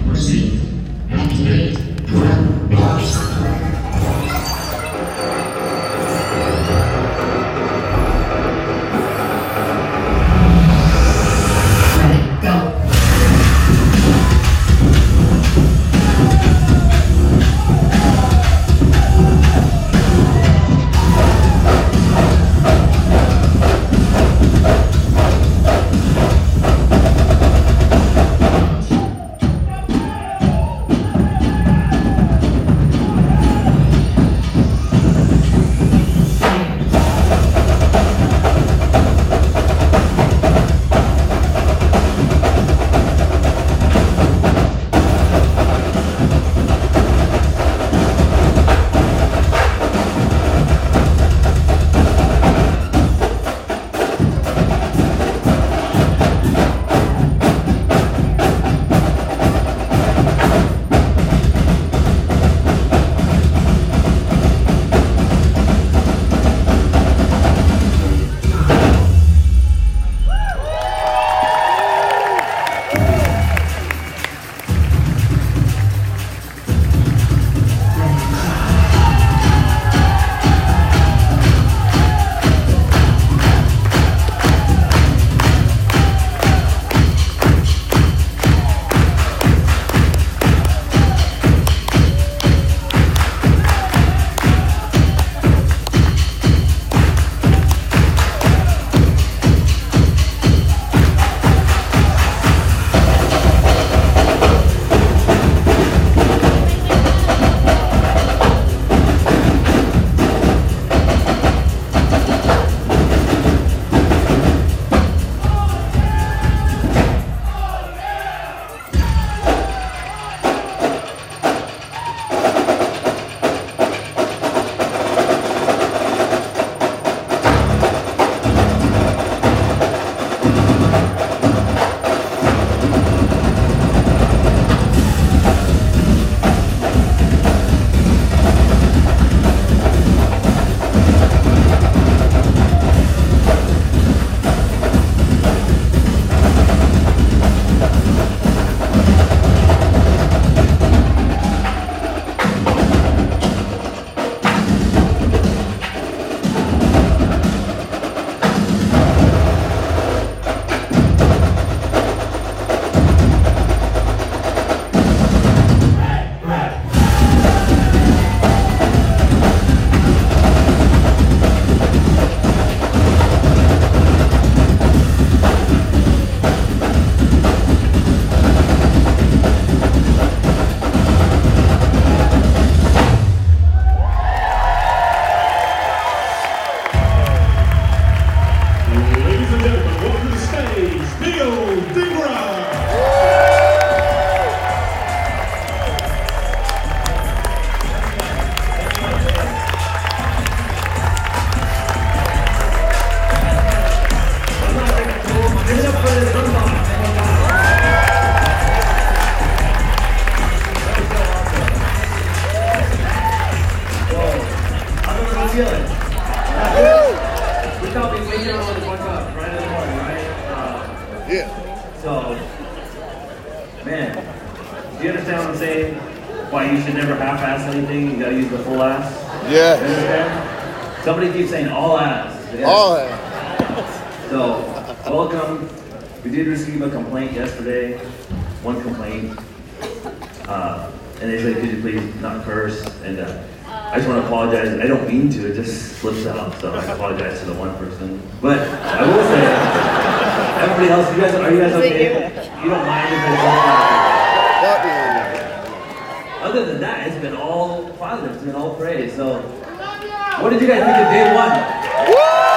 Receive. Activate. Drum box. Yeah. So, man, do you understand what I'm saying? Why you should never half-ass anything, you gotta use the full ass? Yeah. You understand? Somebody keeps saying all ass. Yeah. All ass. So, welcome. We did receive a complaint yesterday, one complaint. And they said, could you please not curse? And I just want to apologize. I don't mean to, it just slips out. So I apologize to the one person. But I will say, everybody else, are you guys okay? You don't mind if it's all Other than that, it's been all positive. It's been all praise. So, what did you guys think of day one?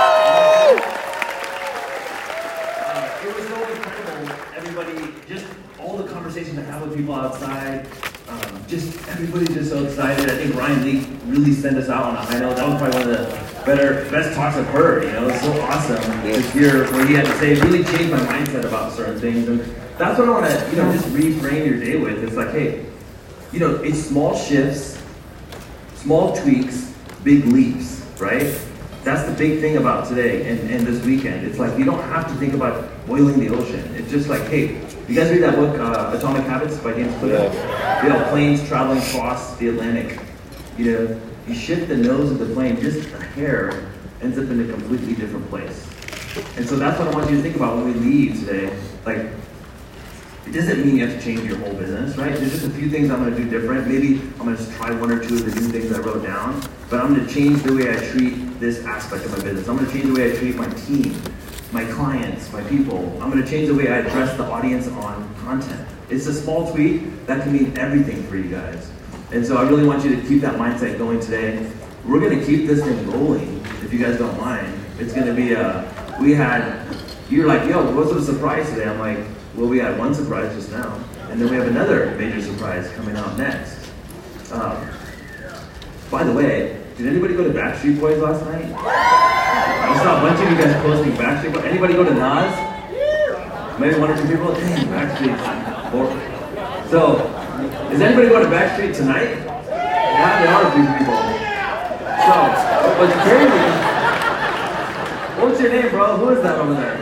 It was so incredible. Everybody, just all the conversations I have with people outside. Just everybody's just so excited. I think Ryan Lee really sent us out on a high note. That was probably one of the best talks I've heard. You know, it's so awesome to hear what he had to say. It really changed my mindset about certain things, and that's what I want to, just reframe your day with. It's like, hey, it's small shifts, small tweaks, big leaps, right? That's the big thing about today and this weekend. It's like you don't have to think about boiling the ocean. It's just like, hey, You guys read that book, Atomic Habits by James Clear? Yes. You know, planes traveling across the Atlantic. You know, you shift the nose of the plane just a hair, ends up in a completely different place. And so that's what I want you to think about when we leave today. Like, it doesn't mean you have to change your whole business, right? There's just a few things I'm going to do different. Maybe I'm going to just try one or two of the new things I wrote down, but I'm going to change the way I treat this aspect of my business. I'm going to change the way I treat my team, my clients, my people. I'm going to change the way I address the audience on content. It's a small tweak that can mean everything for you guys. And so I really want you to keep that mindset going today. We're going to keep this thing rolling, if you guys don't mind. It's going to be you're like, yo, what's the surprise today? I'm like, well, we had one surprise just now, and then we have another major surprise coming out next. By the way, did anybody go to Backstreet Boys last night? I saw a bunch of you guys posting Backstreet Boys. Anybody go to Nas? Maybe one or two people? Dang, Backstreet. So, is anybody going to Backstreet tonight? Yeah, there are a few people. So, what's crazy? What's your name, bro? Who is that over there?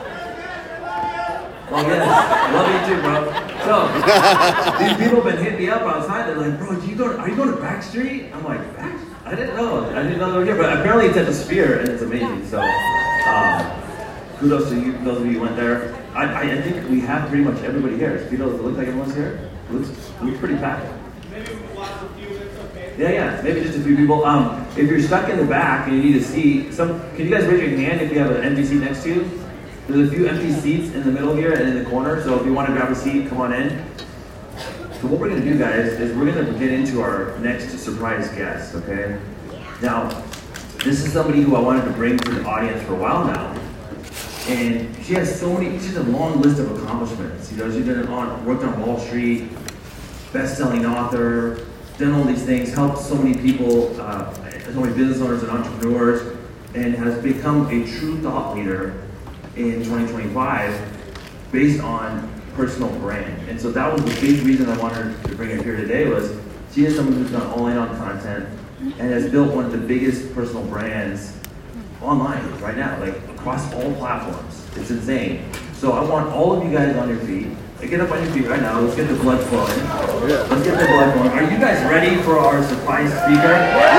Oh yes, love you too, bro. So, these people have been hitting me up outside. They're like, bro, are you going to Backstreet? I'm like, Backstreet? I didn't know they were here, but apparently it's at the Sphere and it's amazing. So, kudos to you, those of you who went there. I think we have pretty much everybody here. Does it look like everyone's here? Looks pretty packed. Maybe lots of few, it's okay. Yeah, maybe just a few people. If you're stuck in the back and you need a seat, can you guys raise your hand if you have an empty seat next to you? There's a few empty seats in the middle here and in the corner, so if you want to grab a seat, come on in. So what we're going to do, guys, is we're going to get into our next surprise guest, okay? Now, this is somebody who I wanted to bring to the audience for a while now. And she has she's a long list of accomplishments. You know, she's worked on Wall Street, best-selling author, done all these things, helped so many people, so many business owners and entrepreneurs, and has become a true thought leader in 2025 based on personal brand. And so that was the big reason I wanted to bring her here today was she is someone who's gone all in on content and has built one of the biggest personal brands online right now, like across all platforms. It's insane. So I want all of you guys on your feet. Get up on your feet right now. Let's get the blood flowing. Let's get the blood flowing. Are you guys ready for our surprise speaker?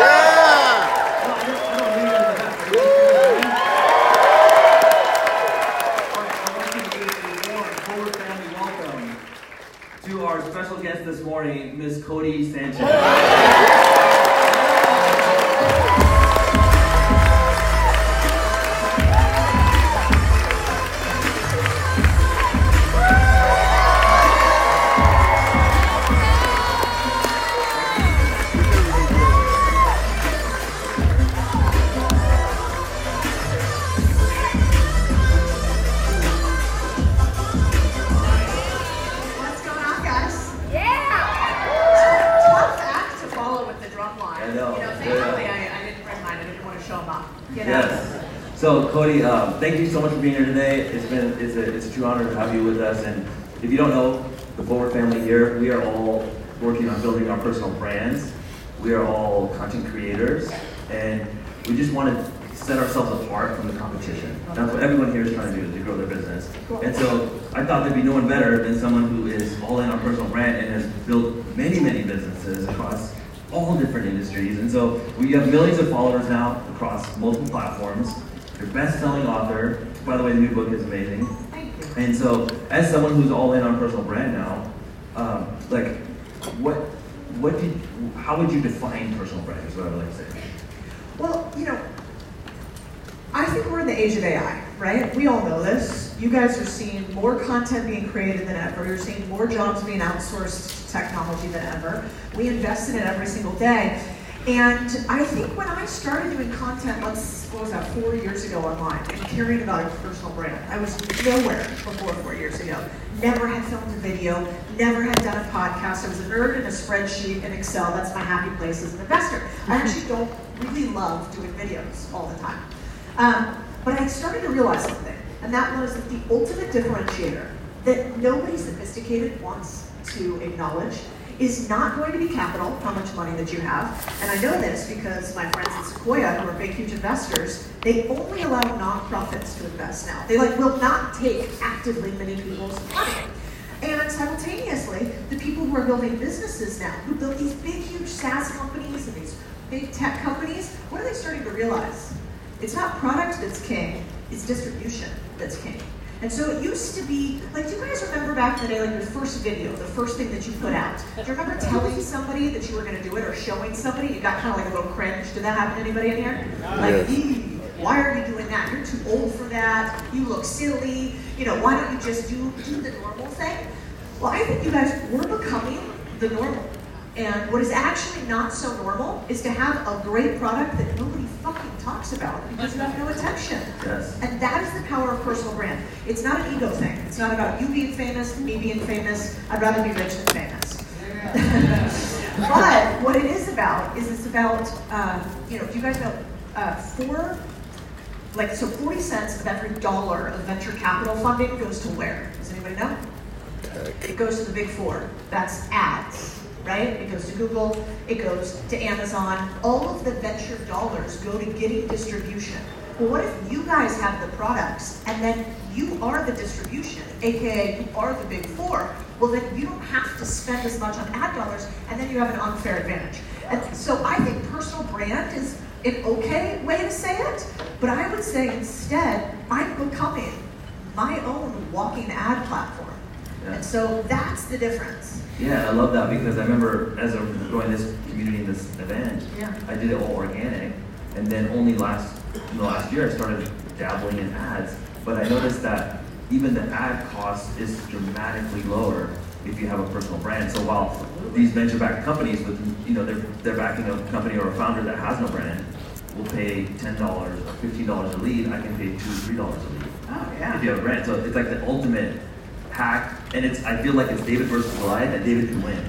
To our special guest this morning, Miss Cody Sanchez. So Cody, thank you so much for being here today. It's a true honor to have you with us. And if you don't know, the Forward family here, we are all working on building our personal brands. We are all content creators, and we just want to set ourselves apart from the competition. That's what everyone here is trying to do, to grow their business. And so I thought there'd be no one better than someone who is all in on personal brand and has built many, many businesses across all different industries. And so we have millions of followers now across multiple platforms. Your best-selling author. By the way, the new book is amazing. Thank you. And so, as someone who's all in on personal brand now, how would you define personal brand? Is what I would like to say. Well, I think we're in the age of AI, right? We all know this. You guys are seeing more content being created than ever. You're seeing more jobs being outsourced to technology than ever. We invest in it every single day. And I think when I started doing content, 4 years ago online, and caring about a personal brand, I was nowhere before 4 years ago. Never had filmed a video, never had done a podcast. I was a nerd in a spreadsheet in Excel. That's my happy place as an investor. I actually don't really love doing videos all the time. But I started to realize something, and that was that the ultimate differentiator that nobody sophisticated wants to acknowledge is not going to be capital, how much money that you have. And I know this because my friends at Sequoia, who are big, huge investors, they only allow nonprofits to invest now. They will not take actively many people's money. simultaneously, the people who are building businesses now, who build these big, huge SaaS companies and these big tech companies, what are they starting to realize? It's not product that's king, it's distribution that's king. And so it used to be, like, do you guys remember back in the day, like your first video, the first thing that you put out? Do you remember telling somebody that you were going to do it or showing somebody? You got kind of like a little cringe. Did that happen to anybody in here? Like, why are you doing that? You're too old for that. You look silly. You know, why don't you just do the normal thing? Well, I think you guys, we're becoming the normal. And what is actually not so normal is to have a great product that nobody fucking talks about because you have no attention. Yes. And that is the power of personal brand. It's not an ego thing. It's not about you being famous, me being famous. I'd rather be rich than famous. But what it is about is it's about, you know, do you guys know, 40 cents of every dollar of venture capital funding goes to where? Does anybody know? It goes to the big four. That's ads. Right? It goes to Google, it goes to Amazon. All of the venture dollars go to getting distribution. Well, what if you guys have the products and then you are the distribution, aka you are the big four? Well, then you don't have to spend as much on ad dollars and then you have an unfair advantage. And so I think personal brand is an okay way to say it, but I would say instead, I'm becoming my own walking ad platform. Yeah. And so that's the difference. Yeah, I love that because I remember as I was growing this community, this event, Yeah. I did it all organic, and then only in the last year I started dabbling in ads. But I noticed that even the ad cost is dramatically lower if you have a personal brand. So while these venture-backed companies with, you know, they're backing a company or a founder that has no brand, will pay $10 or $15 a lead, I can pay $2 or $3 a lead. Oh, yeah. If you have a brand. So it's like the ultimate hack, and I feel like it's David versus Goliath, and David can win.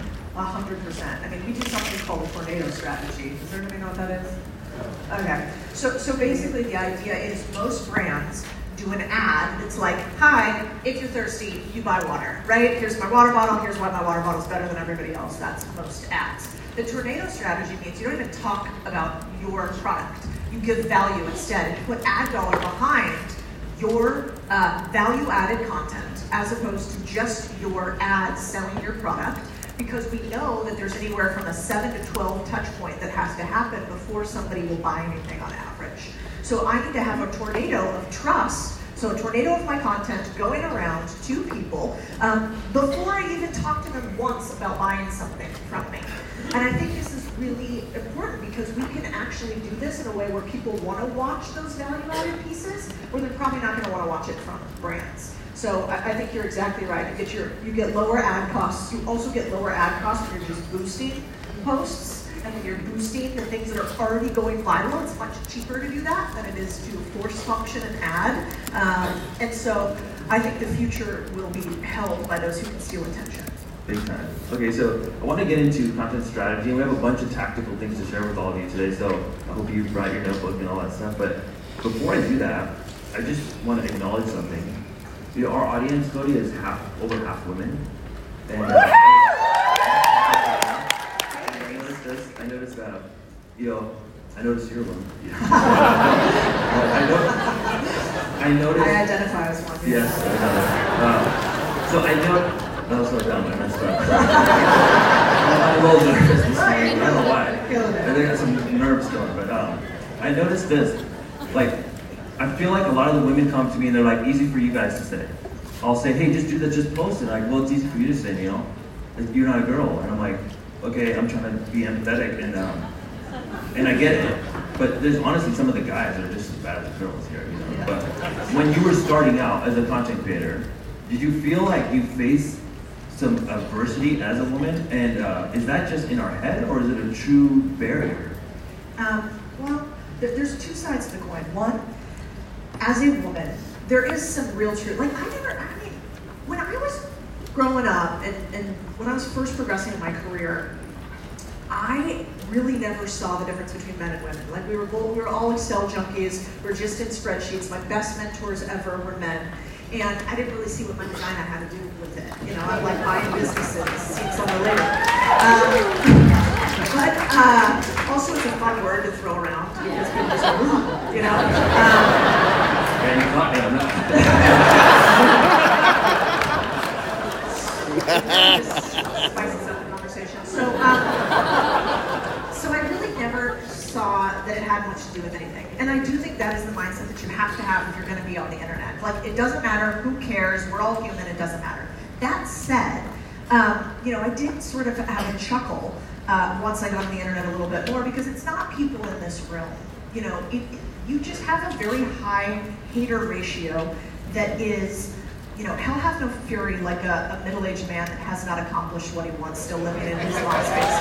100%. I mean, we do something called a tornado strategy. Does everybody know what that is? Okay. So basically the idea is most brands do an ad that's like, hi, if you're thirsty, you buy water, right? Here's my water bottle, here's why my water bottle is better than everybody else. That's most ads. The tornado strategy means you don't even talk about your product. You give value instead. You put ad dollar behind your value-added content as opposed to just your ads selling your product, because we know that there's anywhere from a 7 to 12 touch point that has to happen before somebody will buy anything on average. So I need to have a tornado of trust, so a tornado of my content going around to people before I even talk to them once about buying something from me. And I think this is really important because we can actually do this in a way where people want to watch those value-added pieces, or they're probably not going to want to watch it from brands. So I think you're exactly right. You get lower ad costs. You also get lower ad costs when you're just boosting posts, and when you're boosting the things that are already going viral. It's much cheaper to do that than it is to force function an ad. And so I think the future will be held by those who can steal attention. Big time. Okay, so I want to get into content strategy, and we have a bunch of tactical things to share with all of you today, so I hope you brought your notebook and all that stuff. But before I do that, I just want to acknowledge something. You know, our audience, Cody, is over half women. And I noticed this. I noticed that, you know, I noticed you're one. I noticed. I identify as one. Yes, so I know. That was so dumb, I messed up. I'm a little nervous. I don't know why. I think I got some nerves going, but I noticed this. Like, I feel like a lot of the women come to me and they're like, easy for you guys to say. I'll say, hey, just do that, just post it. Like, well, it's easy for you to say, you know? Like, you're not a girl. And I'm like, okay, I'm trying to be empathetic, and I get it. But there's honestly some of the guys that are just as bad as the girls here, you know? But when you were starting out as a content creator, did you feel like you faced some adversity as a woman, and is that just in our head, or is it a true barrier? Well, there's two sides to the coin. One, as a woman, there is some real truth. Like, when I was growing up, and when I was first progressing in my career, I really never saw the difference between men and women. Like, we were all Excel junkies, we were just in spreadsheets. My best mentors ever were men. And I didn't really see what my vagina had to do with it. You know, I'm like buying businesses, seeing someone later. But also it's a fun word to throw around because people just go, ooh, you know. And you caught me on that. just spices up the conversation. So I really never saw that it had much to do with anything. And I do think that is the mindset that you have to have if you're going to be on the internet. Like, it doesn't matter, who cares, we're all human, it doesn't matter. That said, I did sort of have a chuckle once I got on the internet a little bit more, because it's not people in this room. You just have a very high hater ratio that is, hell hath no fury, like a middle-aged man that has not accomplished what he wants, still living in his Las Vegas.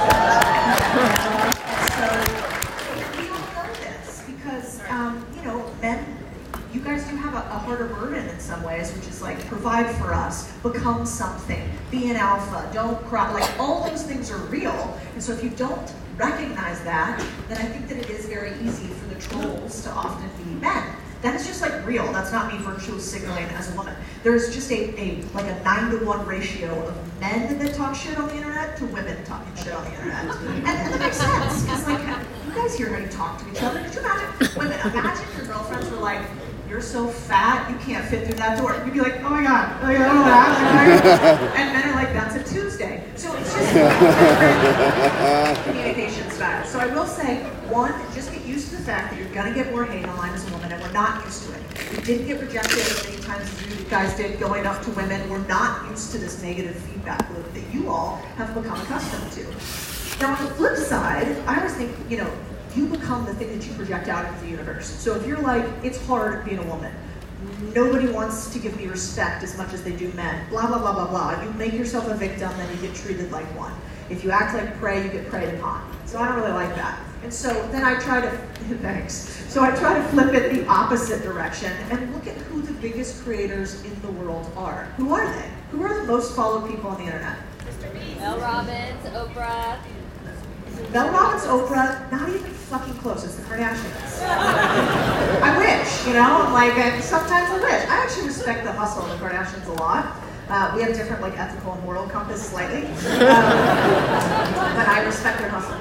So we all know this because, men, you guys do have a harder burden in some ways, which is like provide for us, become something, be an alpha, don't cry. Like, all those things are real. And so if you don't recognize that, then I think that it is very easy for the trolls to often be men. That is just like real. That's not me virtue signaling as a woman. There's just a 9-to-1 ratio of men that talk shit on the internet to women talking shit on the internet. And that makes sense, because like, you guys hear how you talk to each other. Could you imagine, women, imagine your girlfriends were like, you're so fat, you can't fit through that door. You'd be like, oh my God, like, I don't know that. And men are like, that's a Tuesday. So it's just different communication style. So I will say, one, just get used to the fact that you're gonna get more hate online as a woman, and we're not used to it. We didn't get rejected as many times as you guys did going up to women. We're not used to this negative feedback loop that you all have become accustomed to. Now, on the flip side, I always think, you become the thing that you project out into the universe. So if you're like, it's hard being a woman, nobody wants to give me respect as much as they do men, blah, blah, blah, blah, blah. You make yourself a victim, then you get treated like one. If you act like prey, you get preyed upon. So I don't really like that. And so then I try to, thanks. So I try to flip it the opposite direction and look at who the biggest creators in the world are. Who are they? Who are the most followed people on the internet? Mel Robbins, Oprah. Mel Robbins, Oprah, not even fucking close. It's the Kardashians. I wish, and sometimes I wish. I actually respect the hustle of the Kardashians a lot. We have different ethical and moral compass slightly, but I respect their hustle.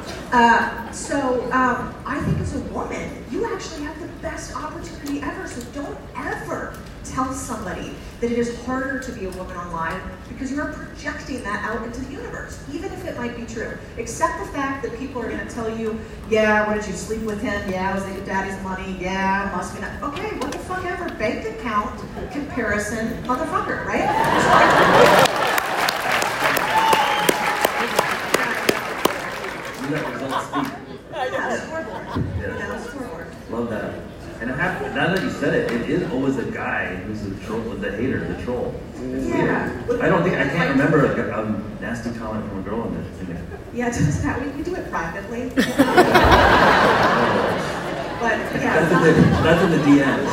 I think as a woman, you actually have the best opportunity ever. So don't ever tell somebody that it is harder to be a woman online, because you are projecting that out into the universe, even if it might be true. Accept the fact that people are going to tell you, yeah, what did you sleep with him? Yeah, was it your daddy's money? Yeah, must be not. Okay, what the fuck ever. Bank account comparison, motherfucker, right? Love that. And now that you said it, it is always a guy who's the troll, the hater, the troll. Yeah. I can't remember a nasty comment from a girl in this. Yeah, just that. We do it privately. But yeah. That's in the DMs.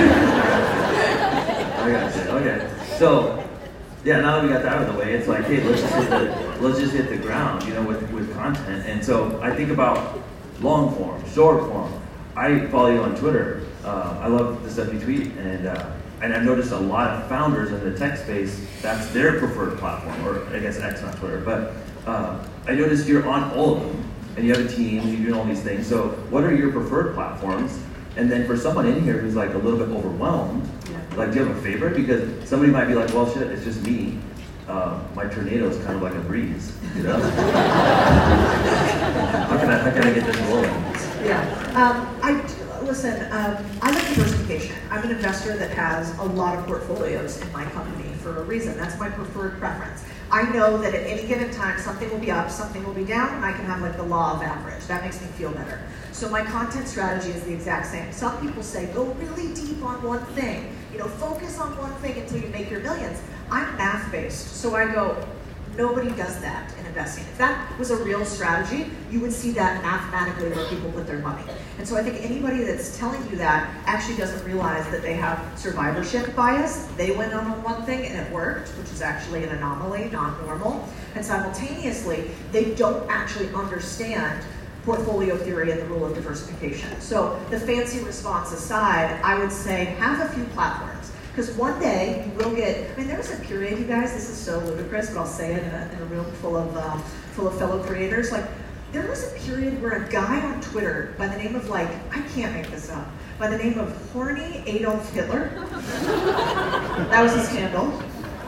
I got you. Okay. So, yeah, now that we got that out of the way, it's like, hey, let's just hit the ground, with content. And so I think about long form, short form. I follow you on Twitter. I love the stuff you tweet, and I've noticed a lot of founders in the tech space, that's their preferred platform, or I guess X, not Twitter. But I noticed you're on all of them, and you have a team, and you're doing all these things. So what are your preferred platforms? And then for someone in here who's like a little bit overwhelmed, like, do you have a favorite? Because somebody might be like, well, shit, it's just me. My tornado is kind of like a breeze, How can I get this rolling? Yeah. I like diversification. I'm an investor that has a lot of portfolios in my company for a reason. That's my preferred preference. I know that at any given time, something will be up, something will be down, and I can have the law of average. That makes me feel better. So my content strategy is the exact same. Some people say, go really deep on one thing. Focus on one thing until you make your millions. I'm math-based, so I go, nobody does that in investing. If that was a real strategy, you would see that mathematically where people put their money. And so I think anybody that's telling you that actually doesn't realize that they have survivorship bias. They went on one thing and it worked, which is actually an anomaly, not normal. And simultaneously, they don't actually understand portfolio theory and the rule of diversification. So the fancy response aside, I would say have a few platforms. Because one day you will get, there was a period, you guys, this is so ludicrous, but I'll say it in a room full of fellow creators. There was a period where a guy on Twitter by the name of I can't make this up, by the name of Horny Adolf Hitler, that was his handle,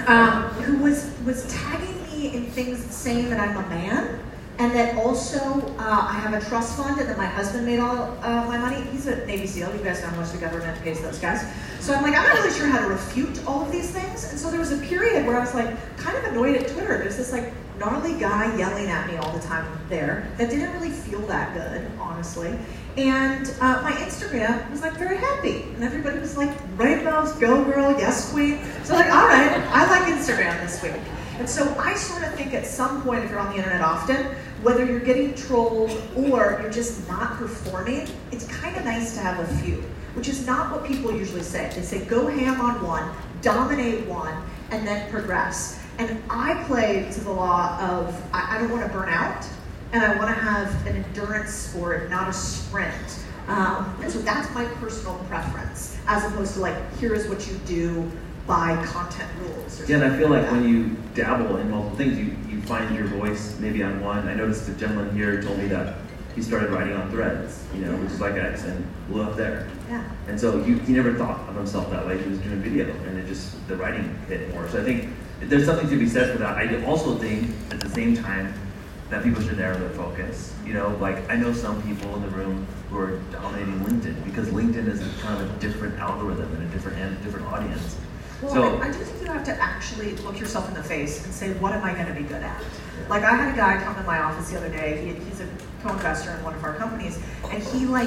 who was tagging me in things saying that I'm a man, and that also I have a trust fund, and that my husband made all my money. He's a Navy SEAL. You guys know how much the government pays those guys. So I'm like, I'm not really sure how to refute all of these things. And so there was a period where I was like, kind of annoyed at Twitter. There's this like gnarly guy yelling at me all the time there that didn't really feel that good, honestly. And my Instagram was like very happy, and everybody was like, rainbows, go girl, yes queen. So I'm like, all right, I like Instagram this week. And so I sort of think at some point, if you're on the internet often, whether you're getting trolled or you're just not performing, it's kind of nice to have a few, which is not what people usually say. They say go ham on one, dominate one, and then progress. And I play to the law of I don't want to burn out, and I want to have an endurance sport, not a sprint. And so that's my personal preference, as opposed to like, here is what you do by content rules. Yeah, and I feel like when you dabble in multiple things, you find your voice maybe on one. I noticed the gentleman here told me that he started writing on Threads, which is like X, and blew up there. Yeah. And so he never thought of himself that way. He was doing video, and the writing hit more. So I think there's something to be said for that. I also think at the same time that people should narrow their focus. Like I know some people in the room who are dominating LinkedIn because LinkedIn is kind of a different algorithm and a different audience. Well, So I do think you have to actually look yourself in the face and say, what am I going to be good at? Like I had a guy come in my office the other day. He's a co-investor in one of our companies, and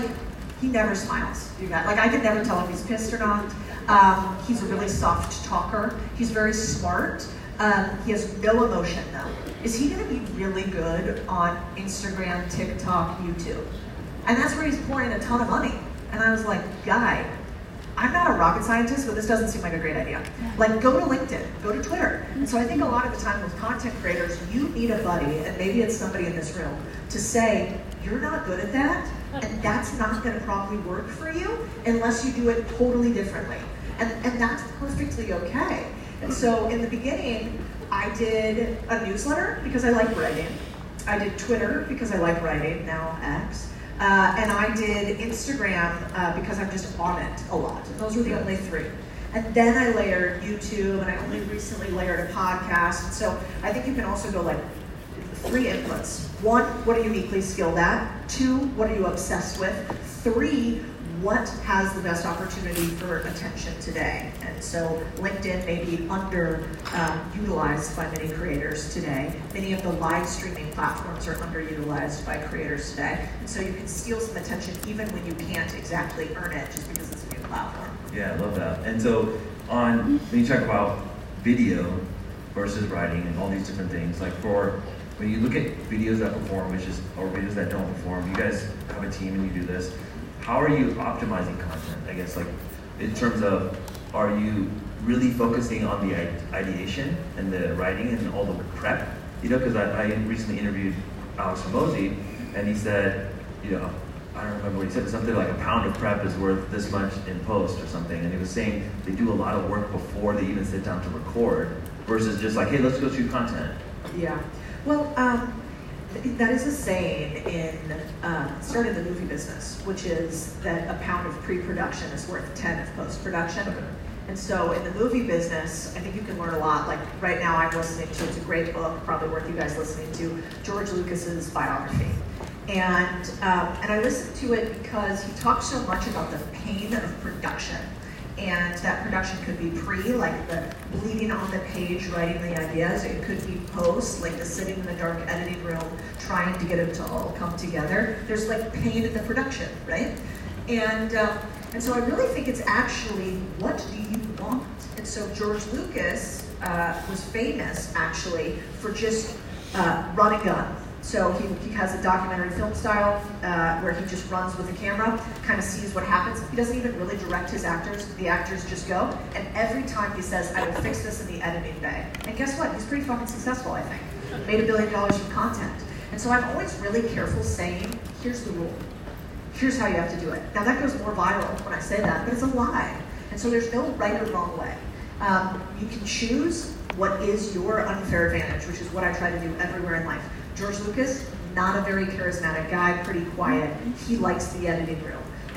he never smiles. Like I could never tell if he's pissed or not. He's a really soft talker. He's very smart. He has no emotion though. Is he going to be really good on Instagram, TikTok, YouTube? And that's where he's pouring a ton of money. And I was like, guy, I'm not a rocket scientist, but this doesn't seem like a great idea. Like, go to LinkedIn, go to Twitter. And so I think a lot of the time with content creators, you need a buddy, and maybe it's somebody in this room, to say, you're not good at that, and that's not gonna probably work for you unless you do it totally differently. And that's perfectly okay. And so in the beginning, I did a newsletter because I like writing. I did Twitter because I like writing, now X. And I did Instagram because I'm just on it a lot. And those were the only three. And then I layered YouTube, and I only recently layered a podcast. And so I think you can also go like 3 inputs. 1, what are you uniquely skilled at? 2, what are you obsessed with? 3, what has the best opportunity for attention today? And so LinkedIn may be underutilized by many creators today. Many of the live streaming platforms are underutilized by creators today. And so you can steal some attention even when you can't exactly earn it just because it's a new platform. yeah, I love that. And so when you talk about video versus writing and all these different things, like when you look at videos that perform, or videos that don't perform, you guys have a team and you do this. How are you optimizing content? I guess like in terms of, are you really focusing on the ideation and the writing and all the prep? Because I recently interviewed Alex Hormozi, and he said, I don't remember what he said, but something like a pound of prep is worth this much in post or something. And he was saying they do a lot of work before they even sit down to record, versus just like, hey, let's go shoot content. Yeah. Well, that is a saying started the movie business, which is that a pound of pre-production is worth 10 of post-production. Okay. And so in the movie business, I think you can learn a lot. Like right now I'm listening to, it's a great book, probably worth you guys listening to, George Lucas's biography. And I listened to it because he talks so much about the pain of production. And that production could be like the bleeding on the page, writing the ideas. It could be post, like the sitting in the dark editing room, trying to get it to all come together. There's like pain in the production, right? And so I really think it's actually, what do you want? And so George Lucas was famous actually for just run and gun. So he has a documentary film style where he just runs with the camera, kind of sees what happens. He doesn't even really direct his actors. The actors just go. And every time he says, I will fix this in the editing bay. And guess what? He's pretty fucking successful, I think. Made $1 billion from content. And so I'm always really careful saying, here's the rule. Here's how you have to do it. Now that goes more viral when I say that, but it's a lie. And so there's no right or wrong way. You can choose what is your unfair advantage, which is what I try to do everywhere in life. George Lucas, not a very charismatic guy, pretty quiet. He likes the editing room.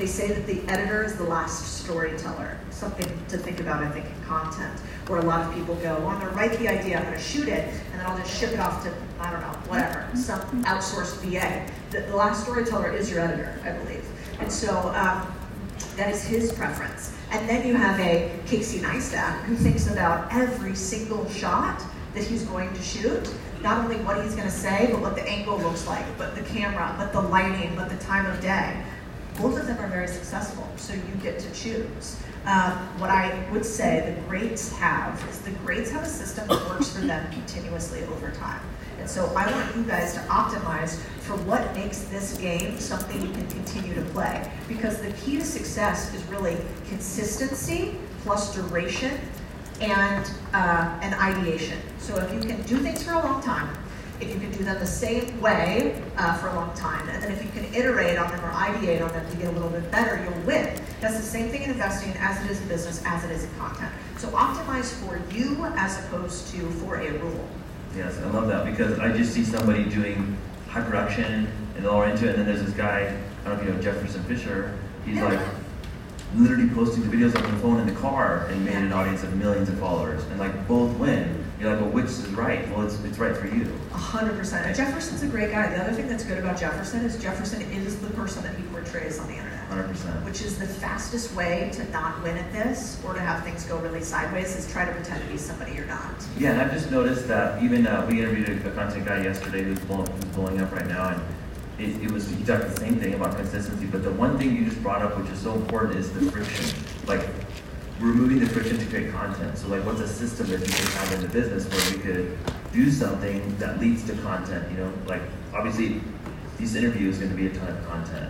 They say that the editor is the last storyteller. Something to think about, I think, in content, where a lot of people go, well, I'm going to write the idea, I'm going to shoot it, and then I'll just ship it off to, I don't know, whatever, some outsourced VA. The last storyteller is your editor, I believe. And so that is his preference. And then you have a Casey Neistat who thinks about every single shot that he's going to shoot, not only what he's going to say, but what the angle looks like, but the camera, but the lighting, but the time of day. Both of them are very successful, so you get to choose. What I would say the greats have is the greats have a system that works for them continuously over time. And so I want you guys to optimize for what makes this game something you can continue to play. Because the key to success is really consistency plus duration and ideation. So if you can do things for a long time, if you can do them the same way for a long time, and then if you can iterate on them or ideate on them to get a little bit better, you'll win. That's the same thing in investing as it is in business, as it is in content. So optimize for you as opposed to for a rule. Yes, I love that because I just see somebody doing high production and they're all into it, and then there's this guy, I don't know if you know Jefferson Fisher, he's like literally posting the videos on the phone in the car and made an audience of millions of followers, and like both win. You're like, well, which is right? Well, it's right for you. 100%. And Jefferson's a great guy. The other thing that's good about Jefferson is Jefferson is the person that he portrays on the internet. 100%. Which is the fastest way to not win at this or to have things go really sideways is try to pretend to be somebody you're not. Yeah, and I've just noticed that even we interviewed a content guy yesterday who's blowing up right now, and he talked the same thing about consistency, but the one thing you just brought up, which is so important, is the friction. Like, removing the friction to create content. So like, what's a system that you can have in the business where we could do something that leads to content? You know, like obviously, this interview is going to be a ton of content.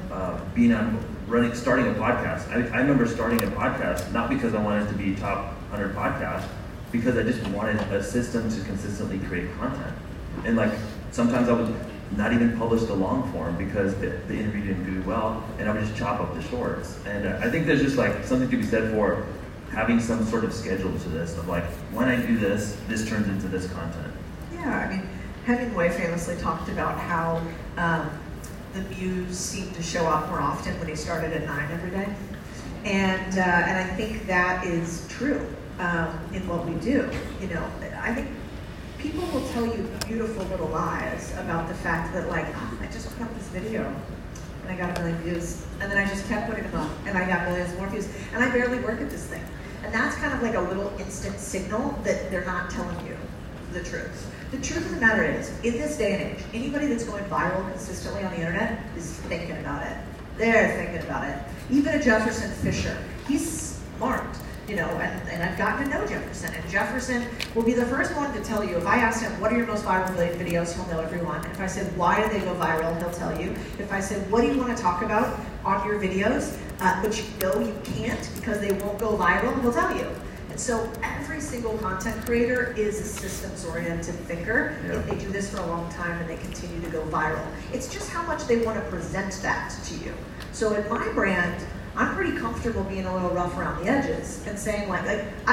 Starting a podcast. I remember starting a podcast not because I wanted to be top 100 podcast, because I just wanted a system to consistently create content. And like sometimes I would not even publish the long form because the interview didn't do well, and I would just chop up the shorts. And I think there's just like something to be said for having some sort of schedule to this, of like, when I do this, this turns into this content. Yeah, I mean, Hemingway famously talked about how the muse seemed to show up more often when he started at 9 every day. And I think that is true in what we do. You know, I think people will tell you beautiful little lies about the fact that, like, oh, I just put up this video and I got 1 million views, and then I just kept putting them up and I got millions more views, and I barely work at this thing. And that's kind of like a little instant signal that they're not telling you the truth. The truth of the matter is, in this day and age, anybody that's going viral consistently on the internet is thinking about it. They're thinking about it. Even a Jefferson Fisher, he's smart. You know, and I've gotten to know Jefferson, and Jefferson will be the first one to tell you. If I asked him, what are your most viral videos, he'll know every one. If I said, why do they go viral, he'll tell you. If I said, what do you want to talk about on your videos, but you know you can't because they won't go viral, he'll tell you. And so every single content creator is a systems-oriented thinker. Yeah. If they do this for a long time and they continue to go viral. It's just how much they want to present that to you. So in my brand, I'm pretty comfortable being a little rough around the edges and saying I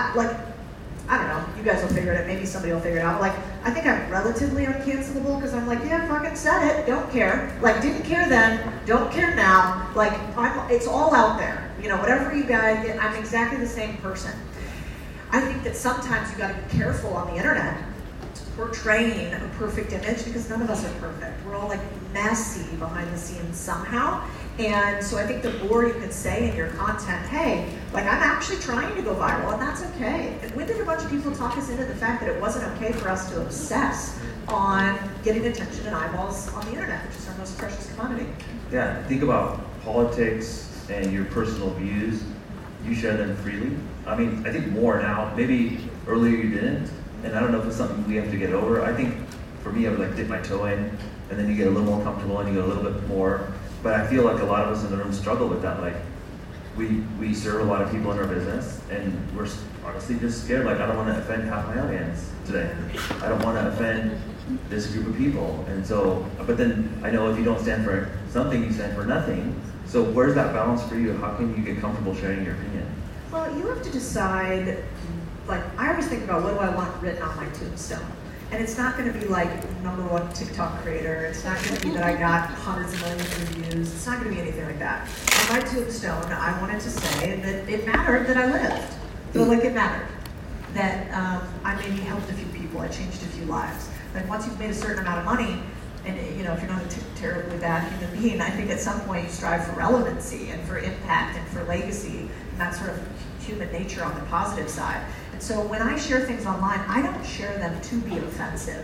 don't know, you guys will figure it out, maybe somebody will figure it out. Like, I think I'm relatively uncancelable because I'm like, yeah, fucking said it, don't care. Like, didn't care then, don't care now. Like, it's all out there. You know, whatever you guys get, I'm exactly the same person. I think that sometimes you gotta be careful on the internet portraying a perfect image because none of us are perfect. We're all like messy behind the scenes somehow. And so I think the more you can say in your content, hey, like I'm actually trying to go viral, and that's okay. And when did a bunch of people talk us into the fact that it wasn't okay for us to obsess on getting attention and eyeballs on the internet, which is our most precious commodity? Yeah, think about politics and your personal views. You share them freely. I mean, I think more now. Maybe earlier you didn't, and I don't know if it's something we have to get over. I think for me, I would like dip my toe in, and then you get a little more comfortable, and you get a little bit more. But I feel like a lot of us in the room struggle with that. Like, we serve a lot of people in our business, and we're honestly just scared. Like, I don't want to offend half my audience today. I don't want to offend this group of people. And so, but then I know if you don't stand for something, you stand for nothing. So where's that balance for you? How can you get comfortable sharing your opinion? Well, you have to decide, like, I always think about what do I want written on my tombstone. And it's not going to be like #1 TikTok creator. It's not going to be that I got hundreds of millions of views. It's not going to be anything like that. On my tombstone, I wanted to say that it mattered that I lived. So like it mattered. That I maybe helped a few people. I changed a few lives. Like once you've made a certain amount of money, and you know, if you're not a terribly bad human being, I think at some point you strive for relevancy and for impact and for legacy, and that sort of human nature on the positive side. And so when I share things online, I don't share them to be offensive.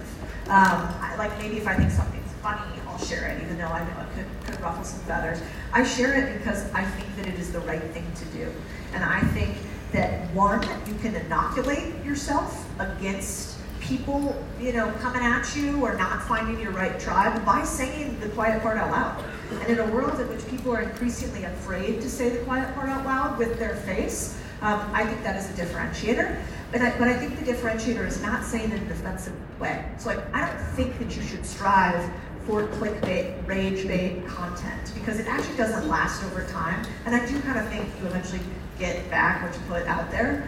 Like maybe if I think something's funny, I'll share it, even though I know it could ruffle some feathers. I share it because I think that it is the right thing to do. And I think that one, you can inoculate yourself against people, you know, coming at you or not finding your right tribe by saying the quiet part out loud. And in a world in which people are increasingly afraid to say the quiet part out loud with their face, I think that is a differentiator. But I think the differentiator is not saying it in an offensive way. So like, I don't think that you should strive for clickbait, rage bait content, because it actually doesn't last over time. And I do kind of think you eventually get back what you put out there.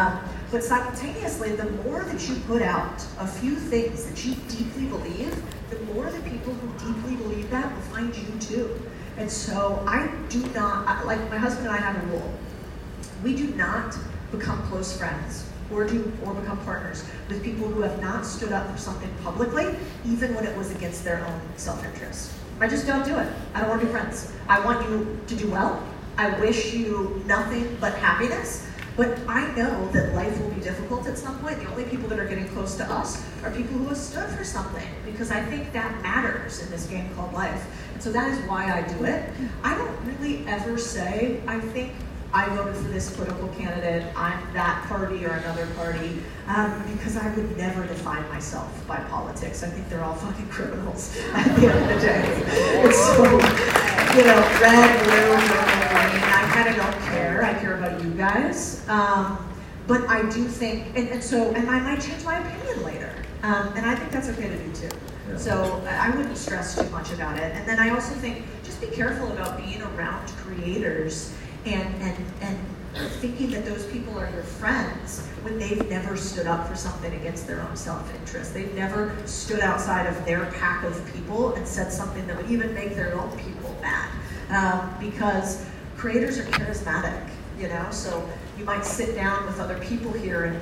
But simultaneously, the more that you put out a few things that you deeply believe, the more the people who deeply believe that will find you too. And so I do not, like my husband and I have a rule. We do not become close friends or become partners with people who have not stood up for something publicly, even when it was against their own self-interest. I just don't do it. I don't want to be friends. I want you to do well. I wish you nothing but happiness. But I know that life will be difficult at some point. The only people that are getting close to us are people who have stood for something, because I think that matters in this game called life. And so that is why I do it. I don't really ever say, I think I voted for this political candidate, I'm that party or another party, because I would never define myself by politics. I think they're all fucking criminals at the end of the day. And so, you know, red, blue, purple, green, I kind of don't care. I care about you guys. But I do think, and I might change my opinion later. And I think that's okay to do too. Yeah. So I wouldn't stress too much about it. And then I also think, just be careful about being around creators and thinking that those people are your friends when they've never stood up for something against their own self-interest. They've never stood outside of their pack of people and said something that would even make their own people mad. Because creators are charismatic, you know, so you might sit down with other people here and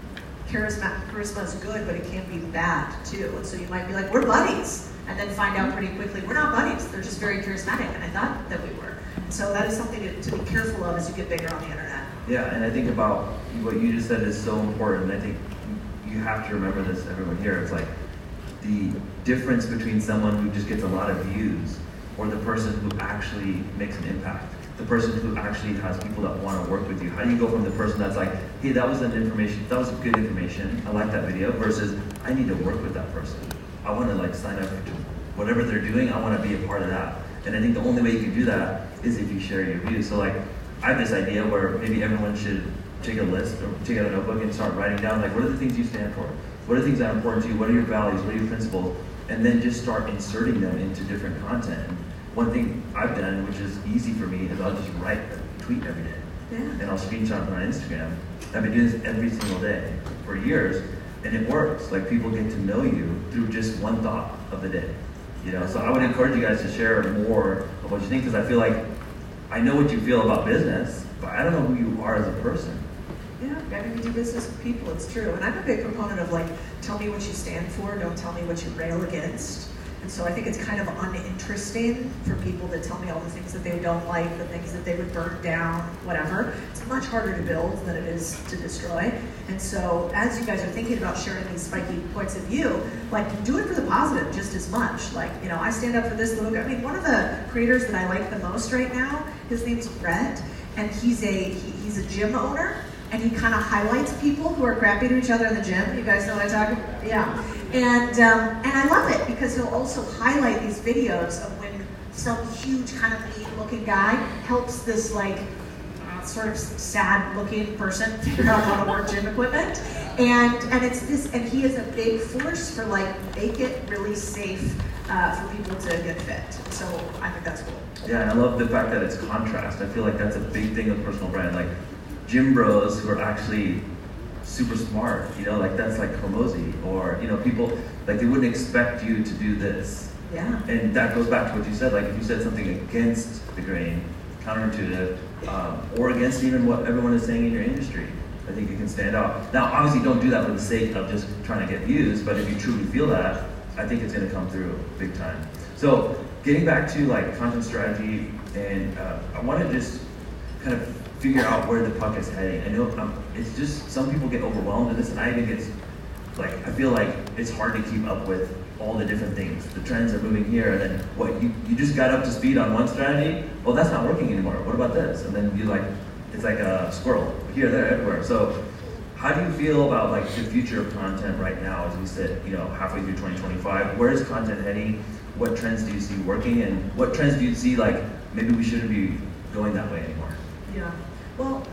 charisma is good, but it can be bad too. And so you might be like, we're buddies, and then find out pretty quickly, we're not buddies, they're just very charismatic, and I thought that we were. So that is something to be careful of as you get bigger on the internet. Yeah, and I think about what you just said is so important. I think you have to remember this, everyone here. It's like the difference between someone who just gets a lot of views or the person who actually makes an impact. The person who actually has people that want to work with you. How do you go from the person that's like, hey, that was good information, I like that video, versus I need to work with that person. I want to like sign up to whatever they're doing, I want to be a part of that. And I think the only way you can do that is if you share your views. So like, I have this idea where maybe everyone should take a list or take out a notebook and start writing down like, what are the things you stand for? What are the things that are important to you? What are your values? What are your principles? And then just start inserting them into different content. And one thing I've done, which is easy for me, is I'll just write a tweet every day. Yeah. And I'll screenshot it on Instagram. I've been doing this every single day for years, and it works. Like, people get to know you through just one thought of the day. You know, so I would encourage you guys to share more of what you think, because I feel like I know what you feel about business, but I don't know who you are as a person. Yeah, I mean, we do business with people, it's true. And I'm a big proponent of like, tell me what you stand for, don't tell me what you rail against. And so I think it's kind of uninteresting for people to tell me all the things that they don't like, the things that they would burn down, whatever. It's much harder to build than it is to destroy. And so as you guys are thinking about sharing these spiky points of view, like, do it for the positive just as much. Like, you know, I stand up for this little guy. I mean, one of the creators that I like the most right now, his name's Brett, and he's a gym owner. And he kind of highlights people who are crappy to each other in the gym. You guys know what I'm talking about? Yeah. And I love it because he'll also highlight these videos of when some huge kind of mean-looking guy helps this like sort of sad-looking person figure out how to work gym equipment. And it's this, and he is a big force for like make it really safe for people to get fit. So I think that's cool. Yeah, and I love the fact that it's contrast. I feel like that's a big thing with personal brand. Like, gym bros who are actually super smart, like that's like Hormozy, or people like they wouldn't expect you to do this. Yeah. And that goes back to what you said, like if you said something against the grain, counterintuitive, or against even what everyone is saying in your industry, I think it can stand out. Now, obviously don't do that for the sake of just trying to get views, but if you truly feel that, I think it's gonna come through big time. So getting back to like content strategy, and I wanna just kind of figure out where the puck is heading. I know it's just, some people get overwhelmed with this, and I even get, like, I feel like it's hard to keep up with all the different things. The trends are moving here, and then what, you just got up to speed on one strategy, well, that's not working anymore. What about this? And then it's like a squirrel, here, there, everywhere. So how do you feel about like the future of content right now as we sit, halfway through 2025? Where is content heading? What trends do you see working, and what trends do you see like maybe we shouldn't be going that way anymore? Yeah. Well,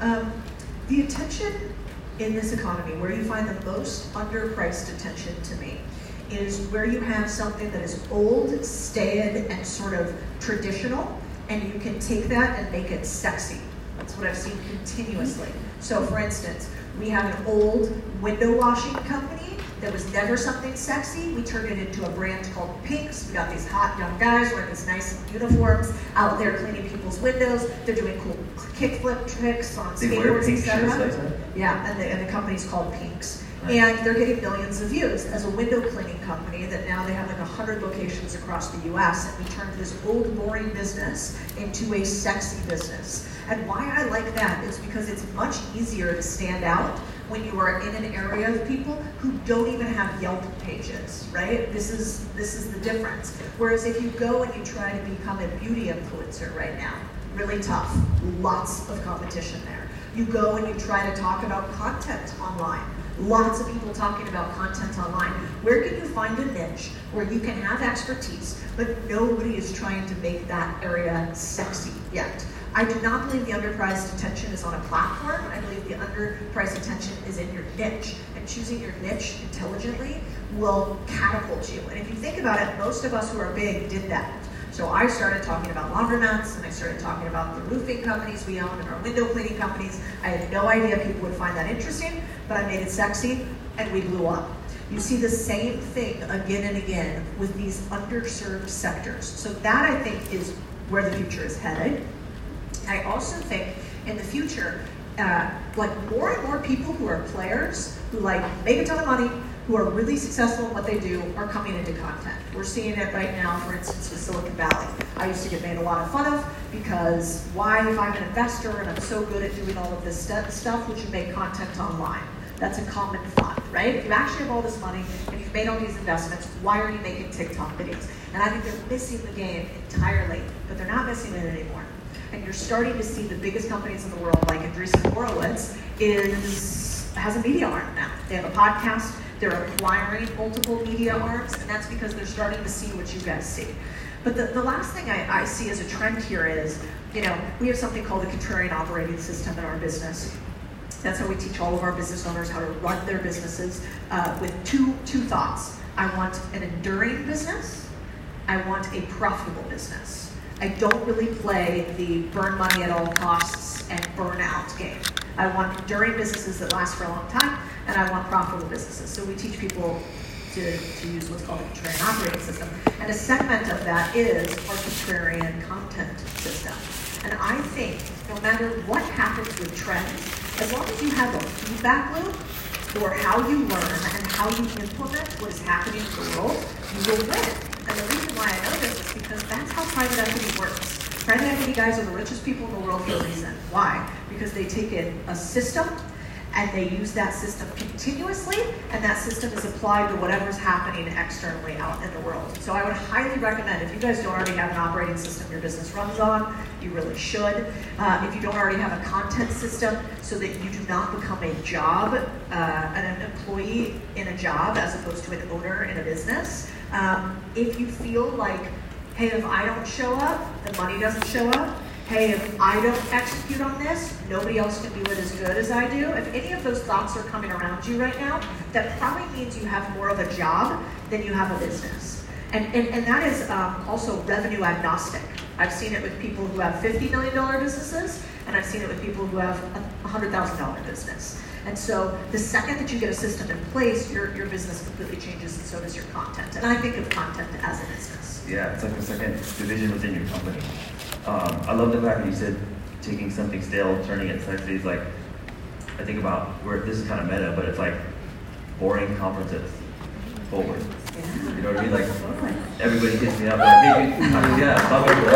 the attention in this economy, where you find the most underpriced attention to me, is where you have something that is old, staid, and sort of traditional, and you can take that and make it sexy. That's what I've seen continuously. So for instance, we have an old window washing company that was never something sexy. We turned it into a brand called Pinks. We got these hot young guys wearing these nice uniforms out there cleaning people's windows. They're doing cool kickflip tricks on skateboards, etc. Yeah, and the company's called Pinks. Right. And they're getting millions of views as a window cleaning company that now they have like 100 locations across the US, and we turned this old boring business into a sexy business. And why I like that is because it's much easier to stand out when you are in an area of people who don't even have Yelp pages, right? This is the difference. Whereas if you go and you try to become a beauty influencer right now, really tough, lots of competition there. You go and you try to talk about content online, lots of people talking about content online. Where can you find a niche where you can have expertise, but nobody is trying to make that area sexy yet? I do not believe the underpriced attention is on a platform. I believe the underpriced attention is in your niche, and choosing your niche intelligently will catapult you. And if you think about it, most of us who are big did that. So I started talking about laundromats, and I started talking about the roofing companies we own and our window cleaning companies. I had no idea people would find that interesting, but I made it sexy, and we blew up. You see the same thing again and again with these underserved sectors. So that, I think, is where the future is headed. I also think in the future, like more and more people who are players, who like make a ton of money, who are really successful in what they do, are coming into content. We're seeing it right now, for instance, with Silicon Valley. I used to get made a lot of fun of because why, if I'm an investor and I'm so good at doing all of this stuff, would you make content online? That's a common thought, right? If you actually have all this money and you've made all these investments, why are you making TikTok videos? And I think they're missing the game entirely, but they're not missing it anymore. And you're starting to see the biggest companies in the world, like Andreessen Horowitz, has a media arm now. They have a podcast, they're acquiring multiple media arms, and that's because they're starting to see what you guys see. But the last thing I see as a trend here is, we have something called the contrarian operating system in our business. That's how we teach all of our business owners how to run their businesses with two thoughts. I want an enduring business, I want a profitable business. I don't really play the burn money at all costs and burn out game. I want enduring businesses that last for a long time, and I want profitable businesses. So we teach people to use what's called a contrarian operating system. And a segment of that is our contrarian content system. And I think no matter what happens with trends, as long as you have a feedback loop for how you learn and how you implement what is happening in the world, you will win. And the reason why I know this is because that's how private equity works. Private equity guys are the richest people in the world for a reason. Why? Because they take in a system and they use that system continuously, and that system is applied to whatever's happening externally out in the world. So I would highly recommend, if you guys don't already have an operating system your business runs on, you really should. If you don't already have a content system so that you do not become a job, an employee in a job as opposed to an owner in a business. If you feel like, hey, if I don't show up, the money doesn't show up. Hey, if I don't execute on this, nobody else can do it as good as I do. If any of those thoughts are coming around you right now, that probably means you have more of a job than you have a business. And that is also revenue agnostic. I've seen it with people who have $50 million businesses, and I've seen it with people who have a $100,000 business. And so the second that you get a system in place, your business completely changes, and so does your content. And I think of content as a business. Yeah, it's like a second division within your company. I love the fact that you said taking something stale, turning it sexy. It's like, I think about where this is kind of meta, but it's like boring conferences forward. Yeah. You know what I mean? Like everybody hits me up like, hey, yeah, love it.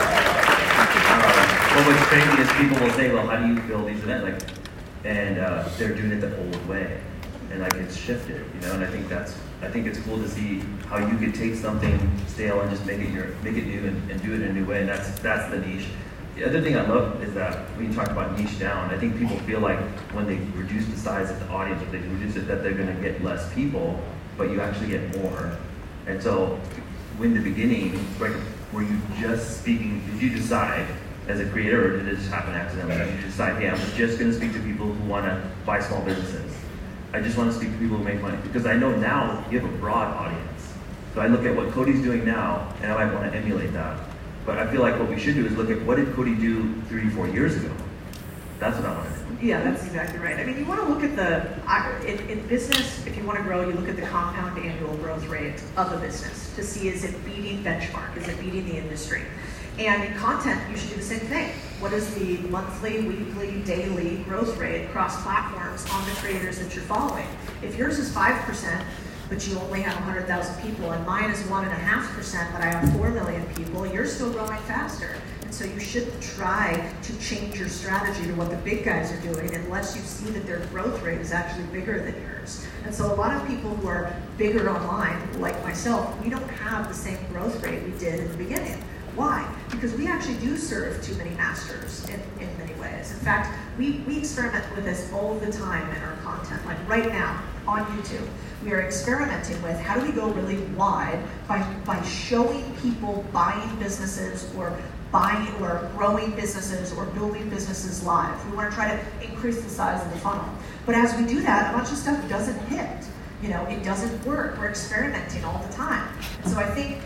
But what's crazy is people will say, well, how do you build these events? Like, and they're doing it the old way, and like it's shifted, you know. And I think it's cool to see how you could take something stale and just make it new and do it in a new way. And that's the niche. The other thing I love is that when you talk about niche down, I think people feel like when they reduce the size of the audience, if they reduce it, that they're going to get less people, but you actually get more. And so, in the beginning, like, were you just speaking? Did you decide as a creator, or did it just happen accidentally? Did you decide, hey, I'm just going to speak to people who want to buy small businesses? I just want to speak to people who make money, because I know now you have a broad audience. So I look at what Cody's doing now, and I might want to emulate that. But I feel like what we should do is look at what did Cody do 3-4 years ago. That's what I want to do. Yeah, that's exactly right. I mean, you want to look at in business, if you want to grow, you look at the compound annual growth rate of a business to see, is it beating benchmark? Is it beating the industry? And in content, you should do the same thing. What is the monthly, weekly, daily growth rate across platforms on the creators that you're following? If yours is 5%, but you only have 100,000 people, and mine is 1.5%, but I have 4 million people, you're still growing faster. And so you shouldn't try to change your strategy to what the big guys are doing unless you see that their growth rate is actually bigger than yours. And so a lot of people who are bigger online, like myself, we don't have the same growth rate we did in the beginning. Why? Because we actually do serve too many masters in many ways. In fact, we experiment with this all the time in our content. Like right now on YouTube, we are experimenting with how do we go really wide by showing people buying businesses or growing businesses or building businesses live. We want to try to increase the size of the funnel. But as we do that, a bunch of stuff doesn't hit. You know, it doesn't work. We're experimenting all the time. And so I think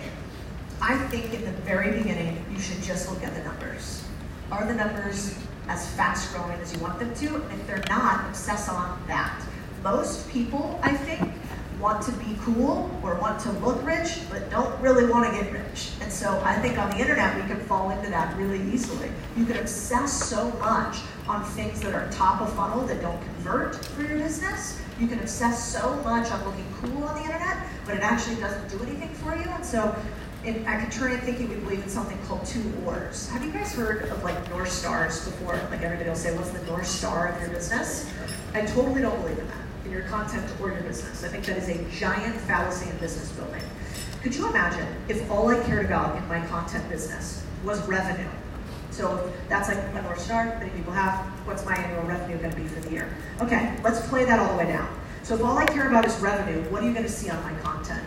in the very beginning, you should just look at the numbers. Are the numbers as fast growing as you want them to? And if they're not, obsess on that. Most people, I think, want to be cool or want to look rich, but don't really want to get rich. And so I think on the internet, we can fall into that really easily. You can obsess so much on things that are top of funnel that don't convert for your business. You can obsess so much on looking cool on the internet, but it actually doesn't do anything for you. And so at Contrarian Thinking, we believe in something called 2 Ors. Have you guys heard of like North Stars before? Like everybody will say, what's the North Star of your business? I totally don't believe in that, in your content or your business. I think that is a giant fallacy in business building. Could you imagine if all I cared about in my content business was revenue? So that's like a North Star, many people have. What's my annual revenue going to be for the year? Okay, let's play that all the way down. So if all I care about is revenue, what are you going to see on my content?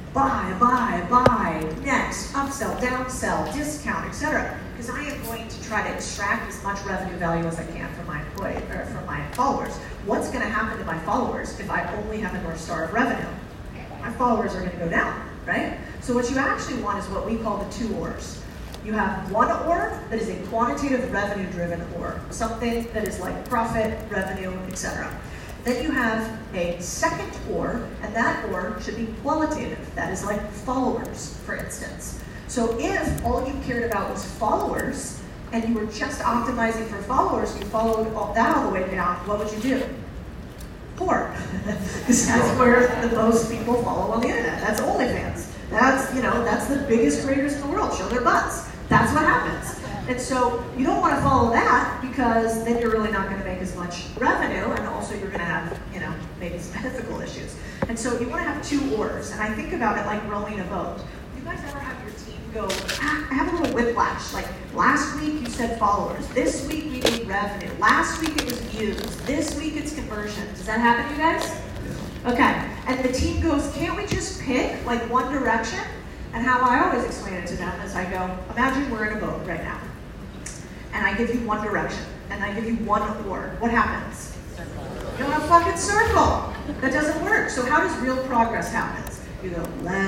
Buy, next, upsell, downsell, discount, etc. Because I am going to try to extract as much revenue value as I can from my from my followers. What's going to happen to my followers if I only have a North Star of revenue? My followers are going to go down, right? So what you actually want is what we call the 2 Ors. You have one Or that is a quantitative revenue-driven Or, something that is like profit, revenue, etc. Then you have a second Or, and that Or should be qualitative. That is like followers, for instance. So if all you cared about was followers, and you were just optimizing for followers, you followed that all the way down, what would you do? Poor. Because that's where the most people follow on the internet. That's OnlyFans. That's the biggest creators in the world, show their butts. That's what happens. And so you don't want to follow that because then you're really not going to make as much revenue, and also you're going to have, maybe some ethical issues. And so you want to have 2 Ors, and I think about it like rowing a boat. Do you guys ever have your team go, I have a little whiplash, like last week you said followers, this week we need revenue, last week it was views, this week it's conversion. Does that happen to you guys? Okay, and the team goes, can't we just pick like one direction? And how I always explain it to them is I go, imagine we're in a boat right now, and I give you one direction, and I give you one Or. What happens? You don't have a fucking circle. That doesn't work. So how does real progress happen? You go left,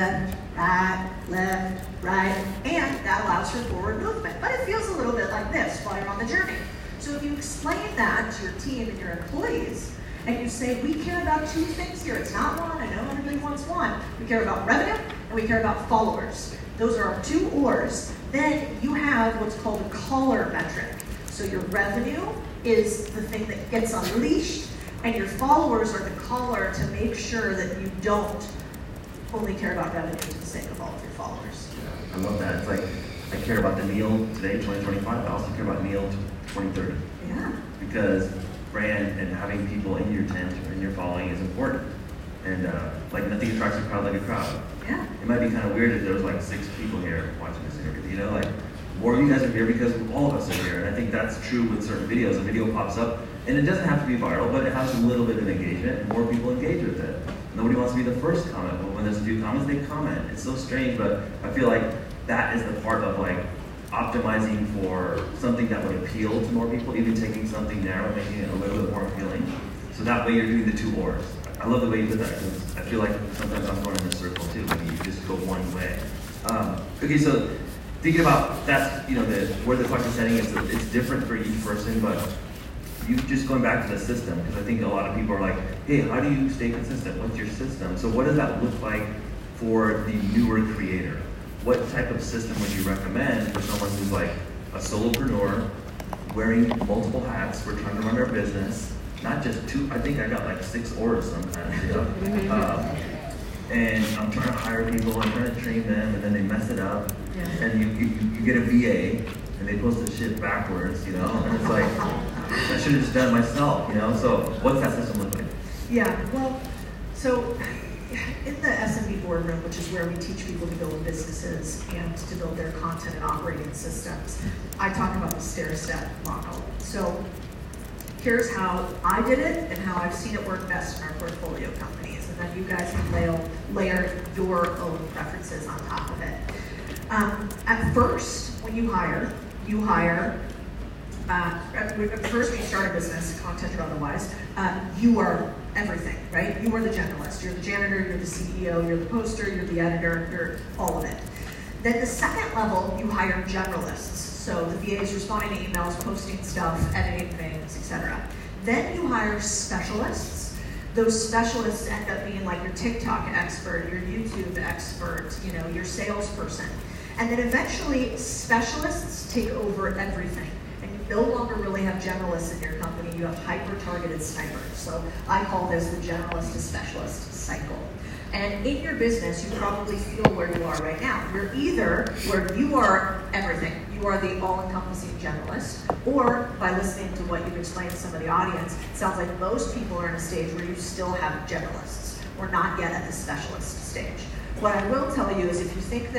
right, left, right, and that allows for forward movement. But it feels a little bit like this while you're on the journey. So if you explain that to your team and your employees, and you say, we care about two things here. It's not one, I know everybody wants one. We care about revenue, and we care about followers. Those are our two oars. Then you have what's called a collar metric. So your revenue is the thing that gets unleashed, and your followers are the collar to make sure that you don't only care about revenue for the sake of all of your followers. Yeah, I love that. It's like, I care about the Neil today, 2025. I also care about Neil 2030. Yeah. Because brand and having people in your tent or in your following is important. And like nothing attracts a crowd like a crowd. Yeah. It might be kind of weird if there was like 6 people here watching this interview. You know, like more of you guys are here because all of us are here. And I think that's true with certain videos. A video pops up and it doesn't have to be viral, but it has a little bit of engagement and more people engage with it. Nobody wants to be the first comment, but when there's a few comments, they comment. It's so strange, but I feel like that is the part of like optimizing for something that would appeal to more people, even taking something narrow, making it a little bit more appealing. So that way you're doing the two oars. I love the way you put that because I feel like sometimes I'm going in a circle too, when you just go one way. Okay, so thinking about that's, you know, where the question setting is, it's different for each person, but you just going back to the system, because I think a lot of people are like, hey, how do you stay consistent? What's your system? So what does that look like for the newer creator? What type of system would you recommend for someone who's like a solopreneur, wearing multiple hats, we're trying to run our business, not just 2, I think I got like 6 oars sometimes, you know? And I'm trying to hire people, I'm trying to train them, and then they mess it up. Yeah. And you get a VA, and they post the shit backwards, you know? And it's like, I should have just done it myself, you know? So what's that system look like? Yeah, well, so in the SMB boardroom, which is where we teach people to build businesses and to build their content and operating systems, I talk about the stair-step model. So here's how I did it and how I've seen it work best in our portfolio companies. And then you guys can layer your own preferences on top of it. At first, when you hire, first when you start a business, content or otherwise, you are everything, right? You are the generalist. You're the janitor, you're the CEO, you're the poster, you're the editor, you're all of it. Then the second level, you hire generalists. So the VA is responding to emails, posting stuff, editing things, etc. Then you hire specialists. Those specialists end up being like your TikTok expert, your YouTube expert, you know, your salesperson. And then eventually specialists take over everything. And you no longer really have generalists in your company, you have hyper-targeted snipers. So I call this the generalist to specialist cycle. And in your business, you probably feel where you are right now. You're either where you are everything, you are the all-encompassing generalist, or by listening to what you've explained to some of the audience, it sounds like most people are in a stage where you still have generalists. We're not yet at the specialist stage. What I will tell you is if you think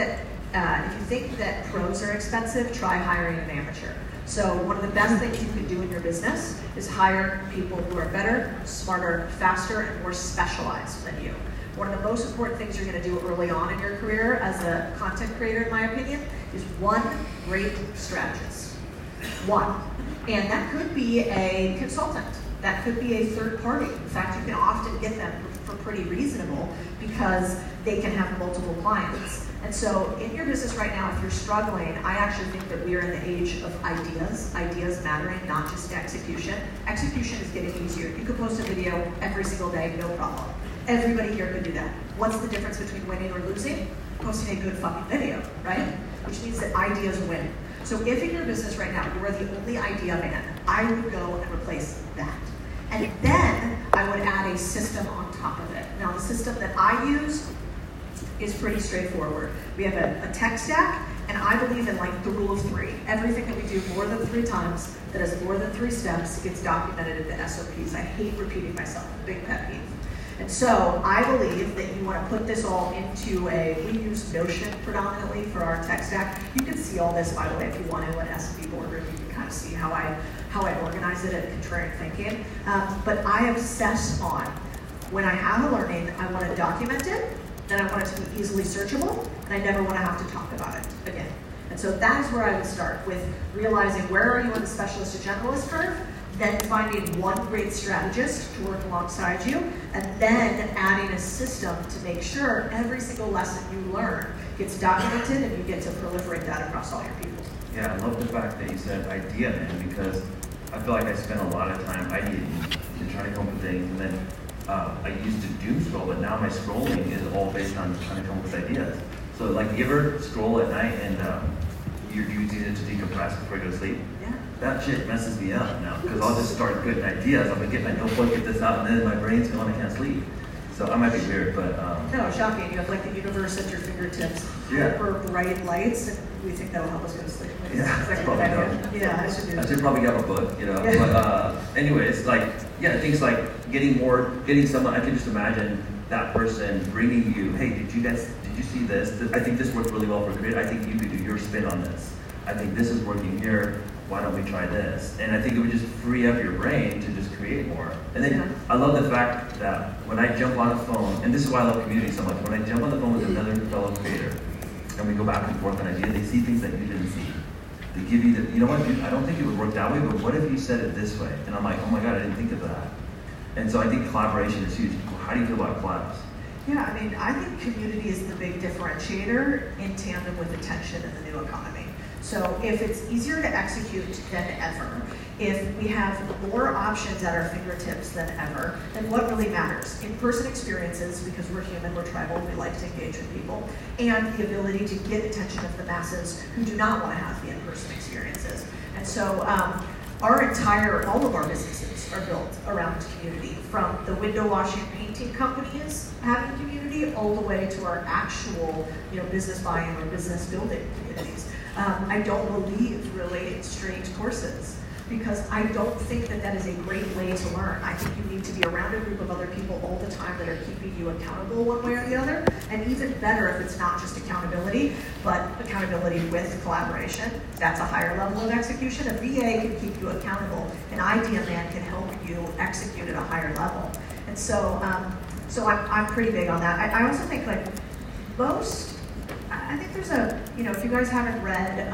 that pros are expensive, try hiring an amateur. So one of the best things you can do in your business is hire people who are better, smarter, faster, and more specialized than you. One of the most important things you're going to do early on in your career as a content creator, in my opinion, is one great strategist. One. And that could be a consultant. That could be a third party. In fact, you can often get them for pretty reasonable because they can have multiple clients. And so in your business right now, if you're struggling, I actually think that we are in the age of ideas mattering, not just execution. Execution is getting easier. You could post a video every single day, no problem. Everybody here could do that. What's the difference between winning or losing? Posting a good fucking video, right? Which means that ideas win. So if in your business right now, you are the only idea man, I would go and replace that. And then I would add a system on top of it. Now the system that I use is pretty straightforward. We have a tech stack, and I believe in like the rule of 3. Everything that we do more than 3 times, that has more than 3 steps, gets documented in the SOPs. I hate repeating myself, big pet peeve. And so I believe that you want to put this all into we use Notion predominantly for our tech stack. You can see all this, by the way, if you want to, in SMB boardroom, you can kind of see how I organize it at Contrarian Thinking. But I obsess on, when I have a learning, I want to document it, then I want it to be easily searchable, and I never want to have to talk about it again. And so that is where I would start, with realizing where are you on the specialist to generalist curve, then finding one great strategist to work alongside you, and then adding a system to make sure every single lesson you learn gets documented and you get to proliferate that across all your people. Yeah, I love the fact that you said idea, man, because I feel like I spend a lot of time ideating and trying to come up with things, and then I used to doom scroll, but now my scrolling is all based on trying to come up with ideas. So like, you ever scroll at night and you're using it to decompress before you go to sleep? Yeah. That shit messes me up now, because I'll just start getting ideas. I'm gonna get my notebook, get this out, and then my brain's going, I can't sleep. So I might be weird, but No, shocking. You have like the universe at your fingertips, Yeah. hyper bright lights, and we think that'll help us go to sleep. Like, Yeah, it's that's like probably a good idea. Yeah, I should do I that. should probably get a book, you know. Yeah. But anyways, like, yeah, things like getting someone. I can just imagine that person bringing you, hey, did you see this? I think this worked really well for creative. I think you could do your spin on this. I think this is working here. Why don't we try this? And I think it would just free up your brain to just create more. And then Yeah. I love the fact that when I jump on a phone, and this is why I love community so much, when I jump on the phone with another fellow creator, and we go back and forth on ideas, they see things that you didn't see. They give you you know what, dude, I don't think it would work that way, but what if you said it this way? And I'm like, oh my God, I didn't think of that. And so I think collaboration is huge. How do you feel about collabs? Yeah, I mean, I think community is the big differentiator in tandem with attention in the new economy. So if it's easier to execute than ever, if we have more options at our fingertips than ever, then what really matters? In-person experiences, because we're human, we're tribal, we like to engage with people, and the ability to get attention of the masses who do not want to have the in-person experiences. And so all of our businesses are built around community, from the window washing painting companies having community all the way to our actual business buying or business building communities. I don't believe really in straight courses, because I don't think that is a great way to learn. I think you need to be around a group of other people all the time that are keeping you accountable one way or the other, and even better if it's not just accountability, but accountability with collaboration. That's a higher level of execution. A VA can keep you accountable. An Idea Man can help you execute at a higher level. And so, I'm pretty big on that. I also think I think there's if you guys haven't read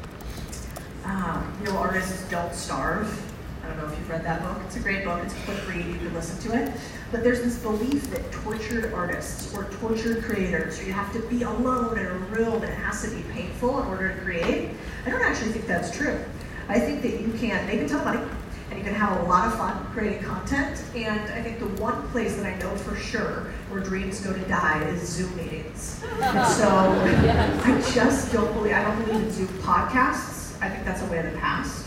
Real Artists Don't Starve, I don't know if you've read that book. It's a great book. It's a quick read. You can listen to it. But there's this belief that tortured artists or tortured creators, or you have to be alone in a room and it has to be painful in order to create. I don't actually think that's true. I think that you can make a ton of money and you can have a lot of fun creating content. And I think the one place that I know for sure where dreams go to die is Zoom meetings. And so I just don't believe in Zoom podcasts. I think that's a way of the past.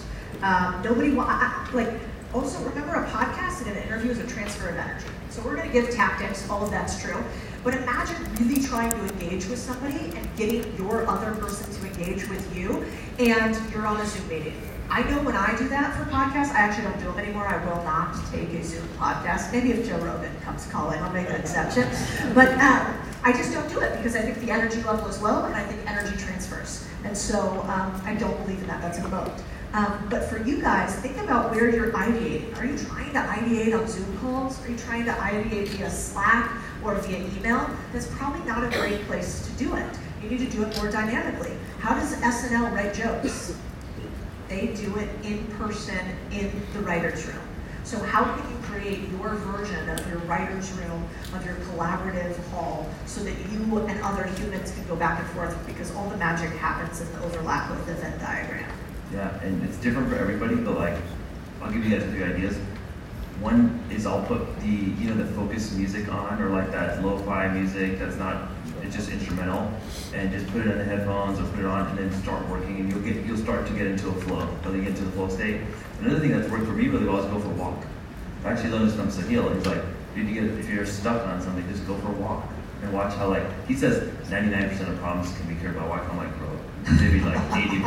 Also remember, a podcast and an interview is a transfer of energy. So we're gonna give tactics, all of that's true. But imagine really trying to engage with somebody and getting your other person to engage with you, and you're on a Zoom meeting. I know when I do that for podcasts, I actually don't do them anymore. I will not take a Zoom podcast. Maybe if Joe Rogan comes calling, I'll make an exception. But I just don't do it because I think the energy level is low, and I think energy transfers. And so I don't believe in that. That's a vote. But for you guys, think about where you're ideating. Are you trying to ideate on Zoom calls? Are you trying to ideate via Slack or via email? That's probably not a great place to do it. You need to do it more dynamically. How does SNL write jokes? They do it in person in the writer's room. So how can you create your version of your writer's room, of your collaborative hall, so that you and other humans can go back and forth, because all the magic happens in the overlap with the Venn diagram. Yeah, and it's different for everybody, but I'll give you guys 3 ideas. One is I'll put the focus music on, or that lo-fi music that's not, it's just instrumental, and just put it in the headphones or put it on and then start working, and you'll start to get into a flow, whether you get into the flow state. Another thing that's worked for me really well is go for a walk. I actually learned this from Sahil. He's like, if you're stuck on something, just go for a walk and watch how he says 99% of problems can be cured by walking. I'm like, bro, maybe 80%,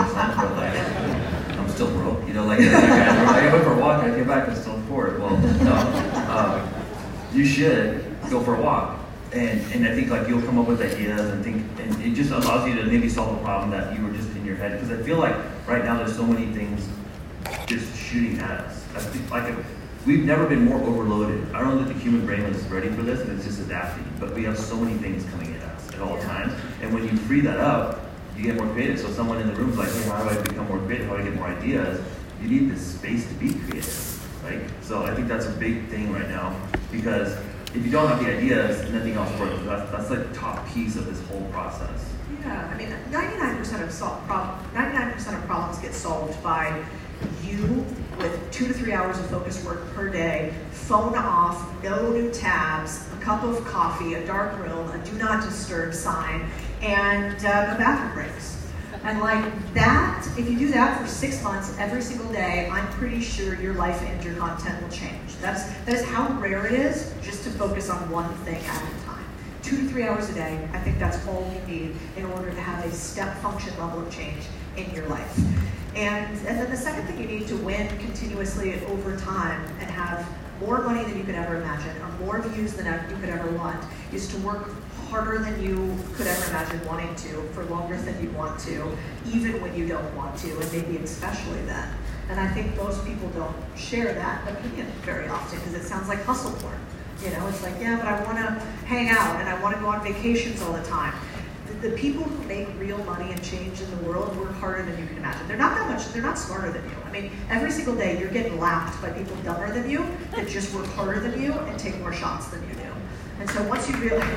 but I'm still broke. I went for a walk, I came back, I'm still poor. Well, no, you should go for a walk. And I think you'll come up with ideas and it just allows you to maybe solve a problem that you were just in your head. Because I feel like right now there's so many things just shooting at us. I think we've never been more overloaded. I don't know that the human brain was ready for this, and it's just adapting. But we have so many things coming at us at all times. And when you free that up, you get more creative. So someone in the room is like, hey, how do I become more creative? How do I get more ideas? You need this space to be creative. right? So I think that's a big thing right now, because if you don't have the ideas, nothing else works. That's like the top piece of this whole process. Yeah, I mean, 99% of problems get solved by you with 2 to 3 hours of focused work per day, phone off, no new tabs, a cup of coffee, a dark room, a do not disturb sign, and no bathroom breaks. And like that, if you do that for 6 months, every single day, I'm pretty sure your life and your content will change. That is how rare it is just to focus on one thing at a time. 2 to 3 hours a day, I think that's all you need in order to have a step function level of change in your life. And then the second thing you need to win continuously over time and have more money than you could ever imagine, or more views than you could ever want, is to work harder than you could ever imagine wanting to, for longer than you want to, even when you don't want to, and maybe especially then. And I think most people don't share that opinion very often, because it sounds like hustle porn. You know, it's like, yeah, but I want to hang out and I want to go on vacations all the time. The people who make real money and change in the world work harder than you can imagine. They're not smarter than you. I mean, every single day you're getting lapped by people dumber than you that just work harder than you and take more shots than you do. And so once you realize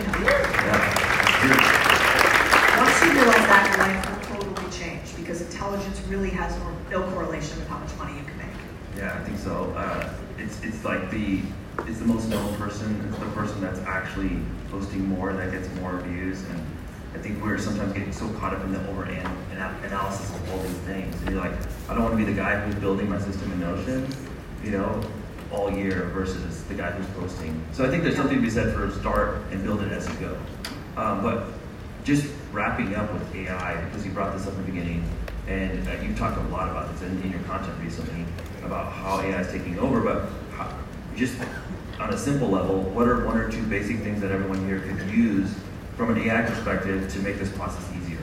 that, your life will totally change, because intelligence really has no correlation with how much money you can make. Yeah, I think so. It's like it's the most known person. It's the person that's actually posting more that gets more views. And I think we're sometimes getting so caught up in the analysis of all these things. And you're like, I don't want to be the guy who's building my system in Notion, you know, all year versus the guy who's posting. So I think there's something to be said for start and build it as you go. But just wrapping up with AI, because you brought this up in the beginning, and you've talked a lot about this in your content recently, about how AI is taking over, but just on a simple level, what are 1 or 2 basic things that everyone here could use from an AI perspective to make this process easier?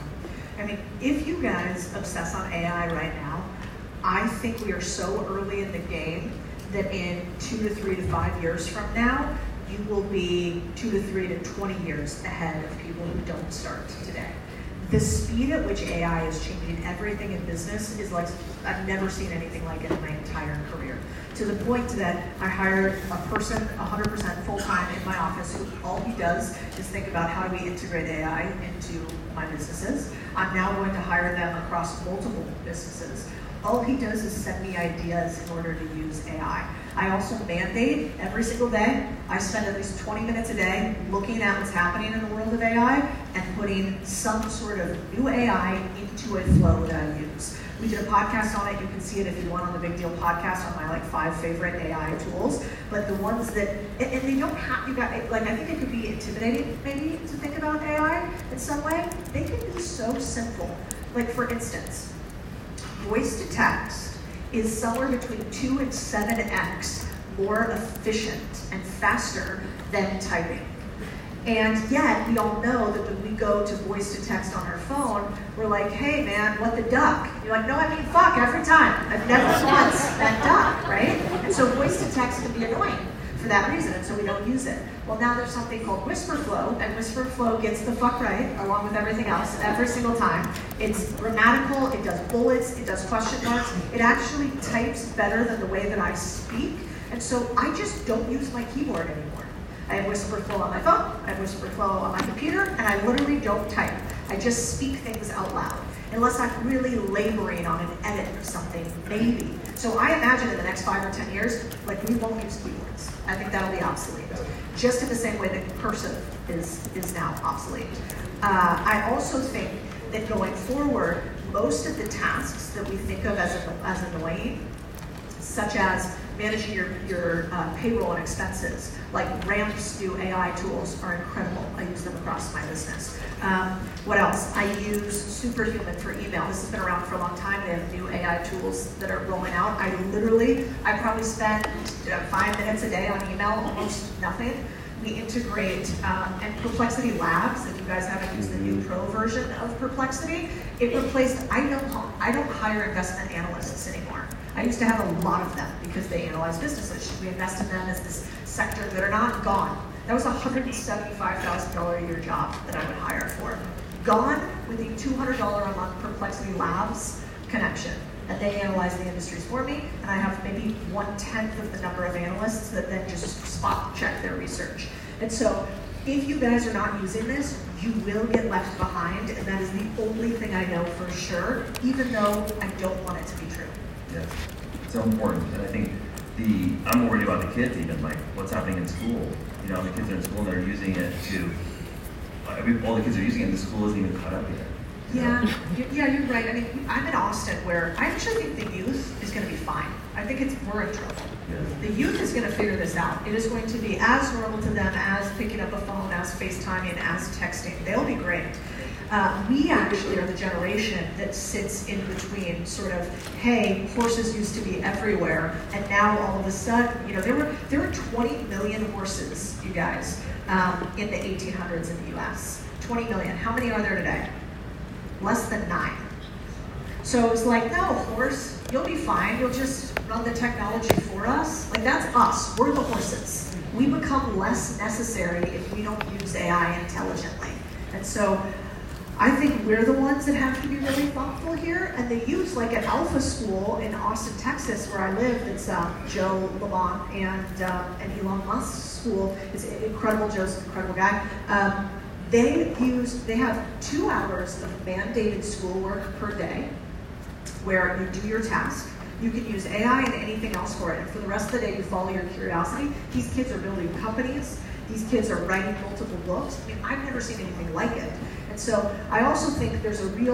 I mean, if you guys obsess on AI right now, I think we are so early in the game that in 2 to 3 to 5 years from now, you will be 2 to 3 to 20 years ahead of people who don't start today. The speed at which AI is changing everything in business is like, I've never seen anything like it in my entire career. To the point that I hired a person 100% full-time in my office who all he does is think about how do we integrate AI into my businesses. I'm now going to hire them across multiple businesses. All he does is send me ideas in order to use AI. I also mandate every single day, I spend at least 20 minutes a day looking at what's happening in the world of AI and putting some sort of new AI into a flow that I use. We did a podcast on it. You can see it if you want on the Big Deal podcast on my 5 favorite AI tools. But the ones that, and they don't have, you got, like, I think it could be intimidating maybe to think about AI in some way. They can be so simple. Like, for instance, voice to text is somewhere between 2 and 7x more efficient and faster than typing. And yet, we all know that when we go to voice to text on our phone, we're like, hey man, what the duck? You're like, no, I mean fuck every time. I've never once that duck, right? And so voice to text can be annoying for that reason, and so we don't use it. Well, now there's something called Whisperflow, and Whisperflow gets the fuck right, along with everything else, every single time. It's grammatical, it does bullets, it does question marks. It actually types better than the way that I speak, and so I just don't use my keyboard anymore. I have Whisperflow on my phone, I have Whisperflow on my computer, and I literally don't type. I just speak things out loud, unless I'm really laboring on an edit of something, maybe. So I imagine in the next 5 or 10 years, like, we won't use keyboards. I think that'll be obsolete. Just in the same way that cursive is now obsolete. I also think that going forward, most of the tasks that we think of as annoying, such as managing your payroll and expenses, like Ramp's new AI tools are incredible. I use them across my business. What else? I use Superhuman for email. This has been around for a long time. They have new AI tools that are rolling out. I probably spend 5 minutes a day on email, almost nothing. We integrate, and Perplexity Labs, if you guys haven't used the new pro version of Perplexity, it replaced, I don't hire investment analysts anymore. I used to have a lot of them because they analyze businesses. We invest in them as this sector that are not gone. That was a $175,000 a year job that I would hire for. Gone with the $200 a month Perplexity Labs connection. and they analyze the industries for me, and I have maybe 1/10 of the number of analysts that then just spot check their research. And so, if you guys are not using this, you will get left behind, and that is the only thing I know for sure, even though I don't want it to be true. Yes, it's so important, and I think I'm worried about the kids even, like what's happening in school. You know, the kids are in school and they're using it to, all the kids are using it and the school isn't even caught up yet. Yeah, you're right. I mean, I'm in Austin where I actually think the youth is going to be fine. I think we're in trouble. Yeah. The youth is going to figure this out. It is going to be as normal to them as picking up a phone, as FaceTiming, as texting. They'll be great. We actually are the generation that sits in between sort of, hey, horses used to be everywhere, and now all of a sudden, you know, there were 20 million horses, you guys, in the 1800s in the US. 20 million. How many are there today? Less than 9. So it was like, no, horse, you'll be fine. You'll just run the technology for us. Like, that's us. We're the horses. We become less necessary if we don't use AI intelligently. And so I think we're the ones that have to be really thoughtful here. And the youth, like at Alpha School in Austin, Texas, where I live, it's Joe Lamont and Elon Musk's school. It's incredible. Joe's an incredible guy. They have 2 hours of mandated schoolwork per day where you do your task. You can use AI and anything else for it. And for the rest of the day, you follow your curiosity. These kids are building companies. These kids are writing multiple books. I mean, I've never seen anything like it. And so I also think there'll be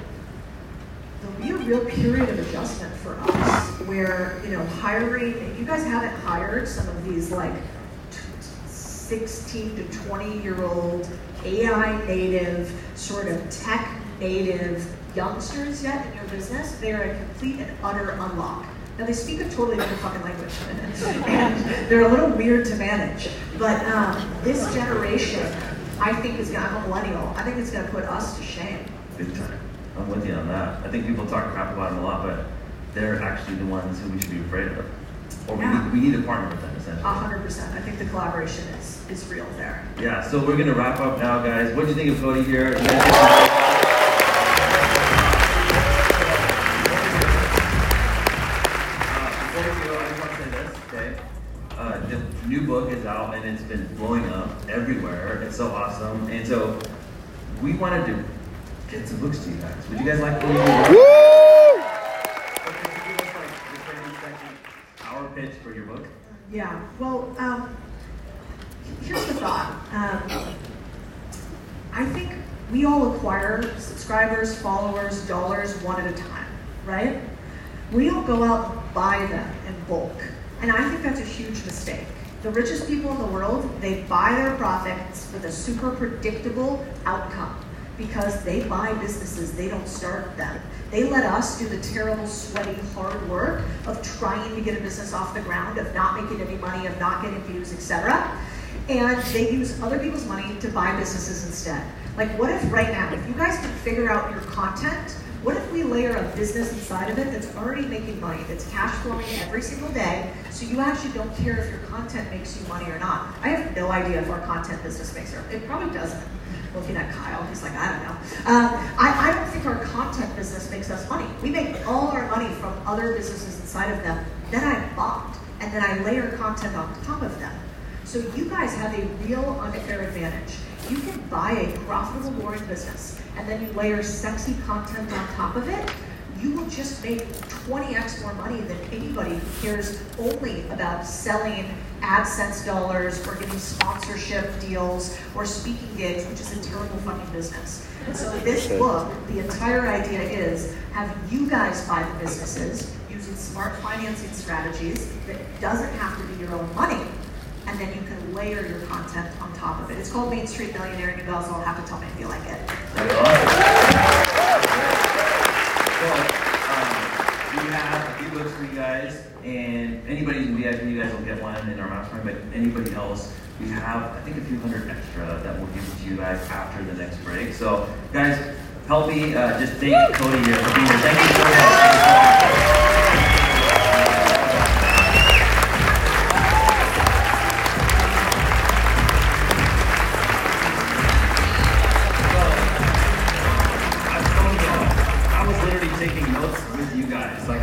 a real period of adjustment for us where, you know, hiring, you guys haven't hired some of these like 16 to 20-year-old AI native, sort of tech native youngsters yet in your business. They are a complete and utter unlock. Now they speak a totally different fucking language, and they're a little weird to manage. But this generation, I think I'm a millennial, I think it's gonna put us to shame. Big time. I'm with you on that. I think people talk crap about them a lot, but they're actually the ones who we should be afraid of. Or we need to partner with them, essentially. 100%. I think the collaboration is real there. Yeah, so we're going to wrap up now, guys. What do you think of Cody here? Before we go, I just want to say this, okay? The new book is out, and it's been blowing up everywhere. It's so awesome. And so we wanted to get some books to you guys. Would you guys like to our pitch for your book? Yeah, well, here's the thought. I think we all acquire subscribers, followers, dollars one at a time, right? We don't go out and buy them in bulk. And I think that's a huge mistake. The richest people in the world, they buy their profits with a super predictable outcome because they buy businesses, they don't start them. They let us do the terrible, sweaty, hard work of trying to get a business off the ground, of not making any money, of not getting views, etc. And they use other people's money to buy businesses instead. Like, what if right now, if you guys can figure out your content, what if we layer a business inside of it that's already making money, that's cash flowing every single day, so you actually don't care if your content makes you money or not? I have no idea if our content business makes it probably doesn't. Looking at Kyle, he's like, I don't know. I don't think our content business makes us money. We make all our money from other businesses inside of them. Then I bought, and then I layer content on top of them. So you guys have a real unfair advantage. You can buy a profitable, boring business, and then you layer sexy content on top of it. You will just make 20x more money than anybody who cares only about selling AdSense dollars or getting sponsorship deals or speaking gigs, which is a terrible fucking business. And so this book, the entire idea is have you guys buy the businesses using smart financing strategies that doesn't have to be your own money, and then you can layer your content on top of it. It's called Main Street Millionaire, and you guys all have to tell me if you like it. We have a few books for you guys, and anybody in VIP, you guys will get one in our mastermind, but anybody else, we have, I think, a few hundred extra that we'll give to you guys after the next break. So, guys, help me just thank Cody here for being here. Thank you so much. Taking notes with you guys.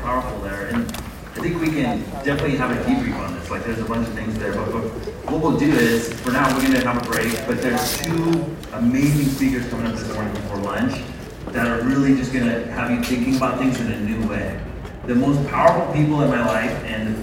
powerful there. And I think we can definitely have a debrief on this. Like there's a bunch of things there, but what we'll do is, for now, we're gonna have a break, but there's 2 amazing speakers coming up this morning before lunch that are really just gonna have you thinking about things in a new way. The most powerful people in my life and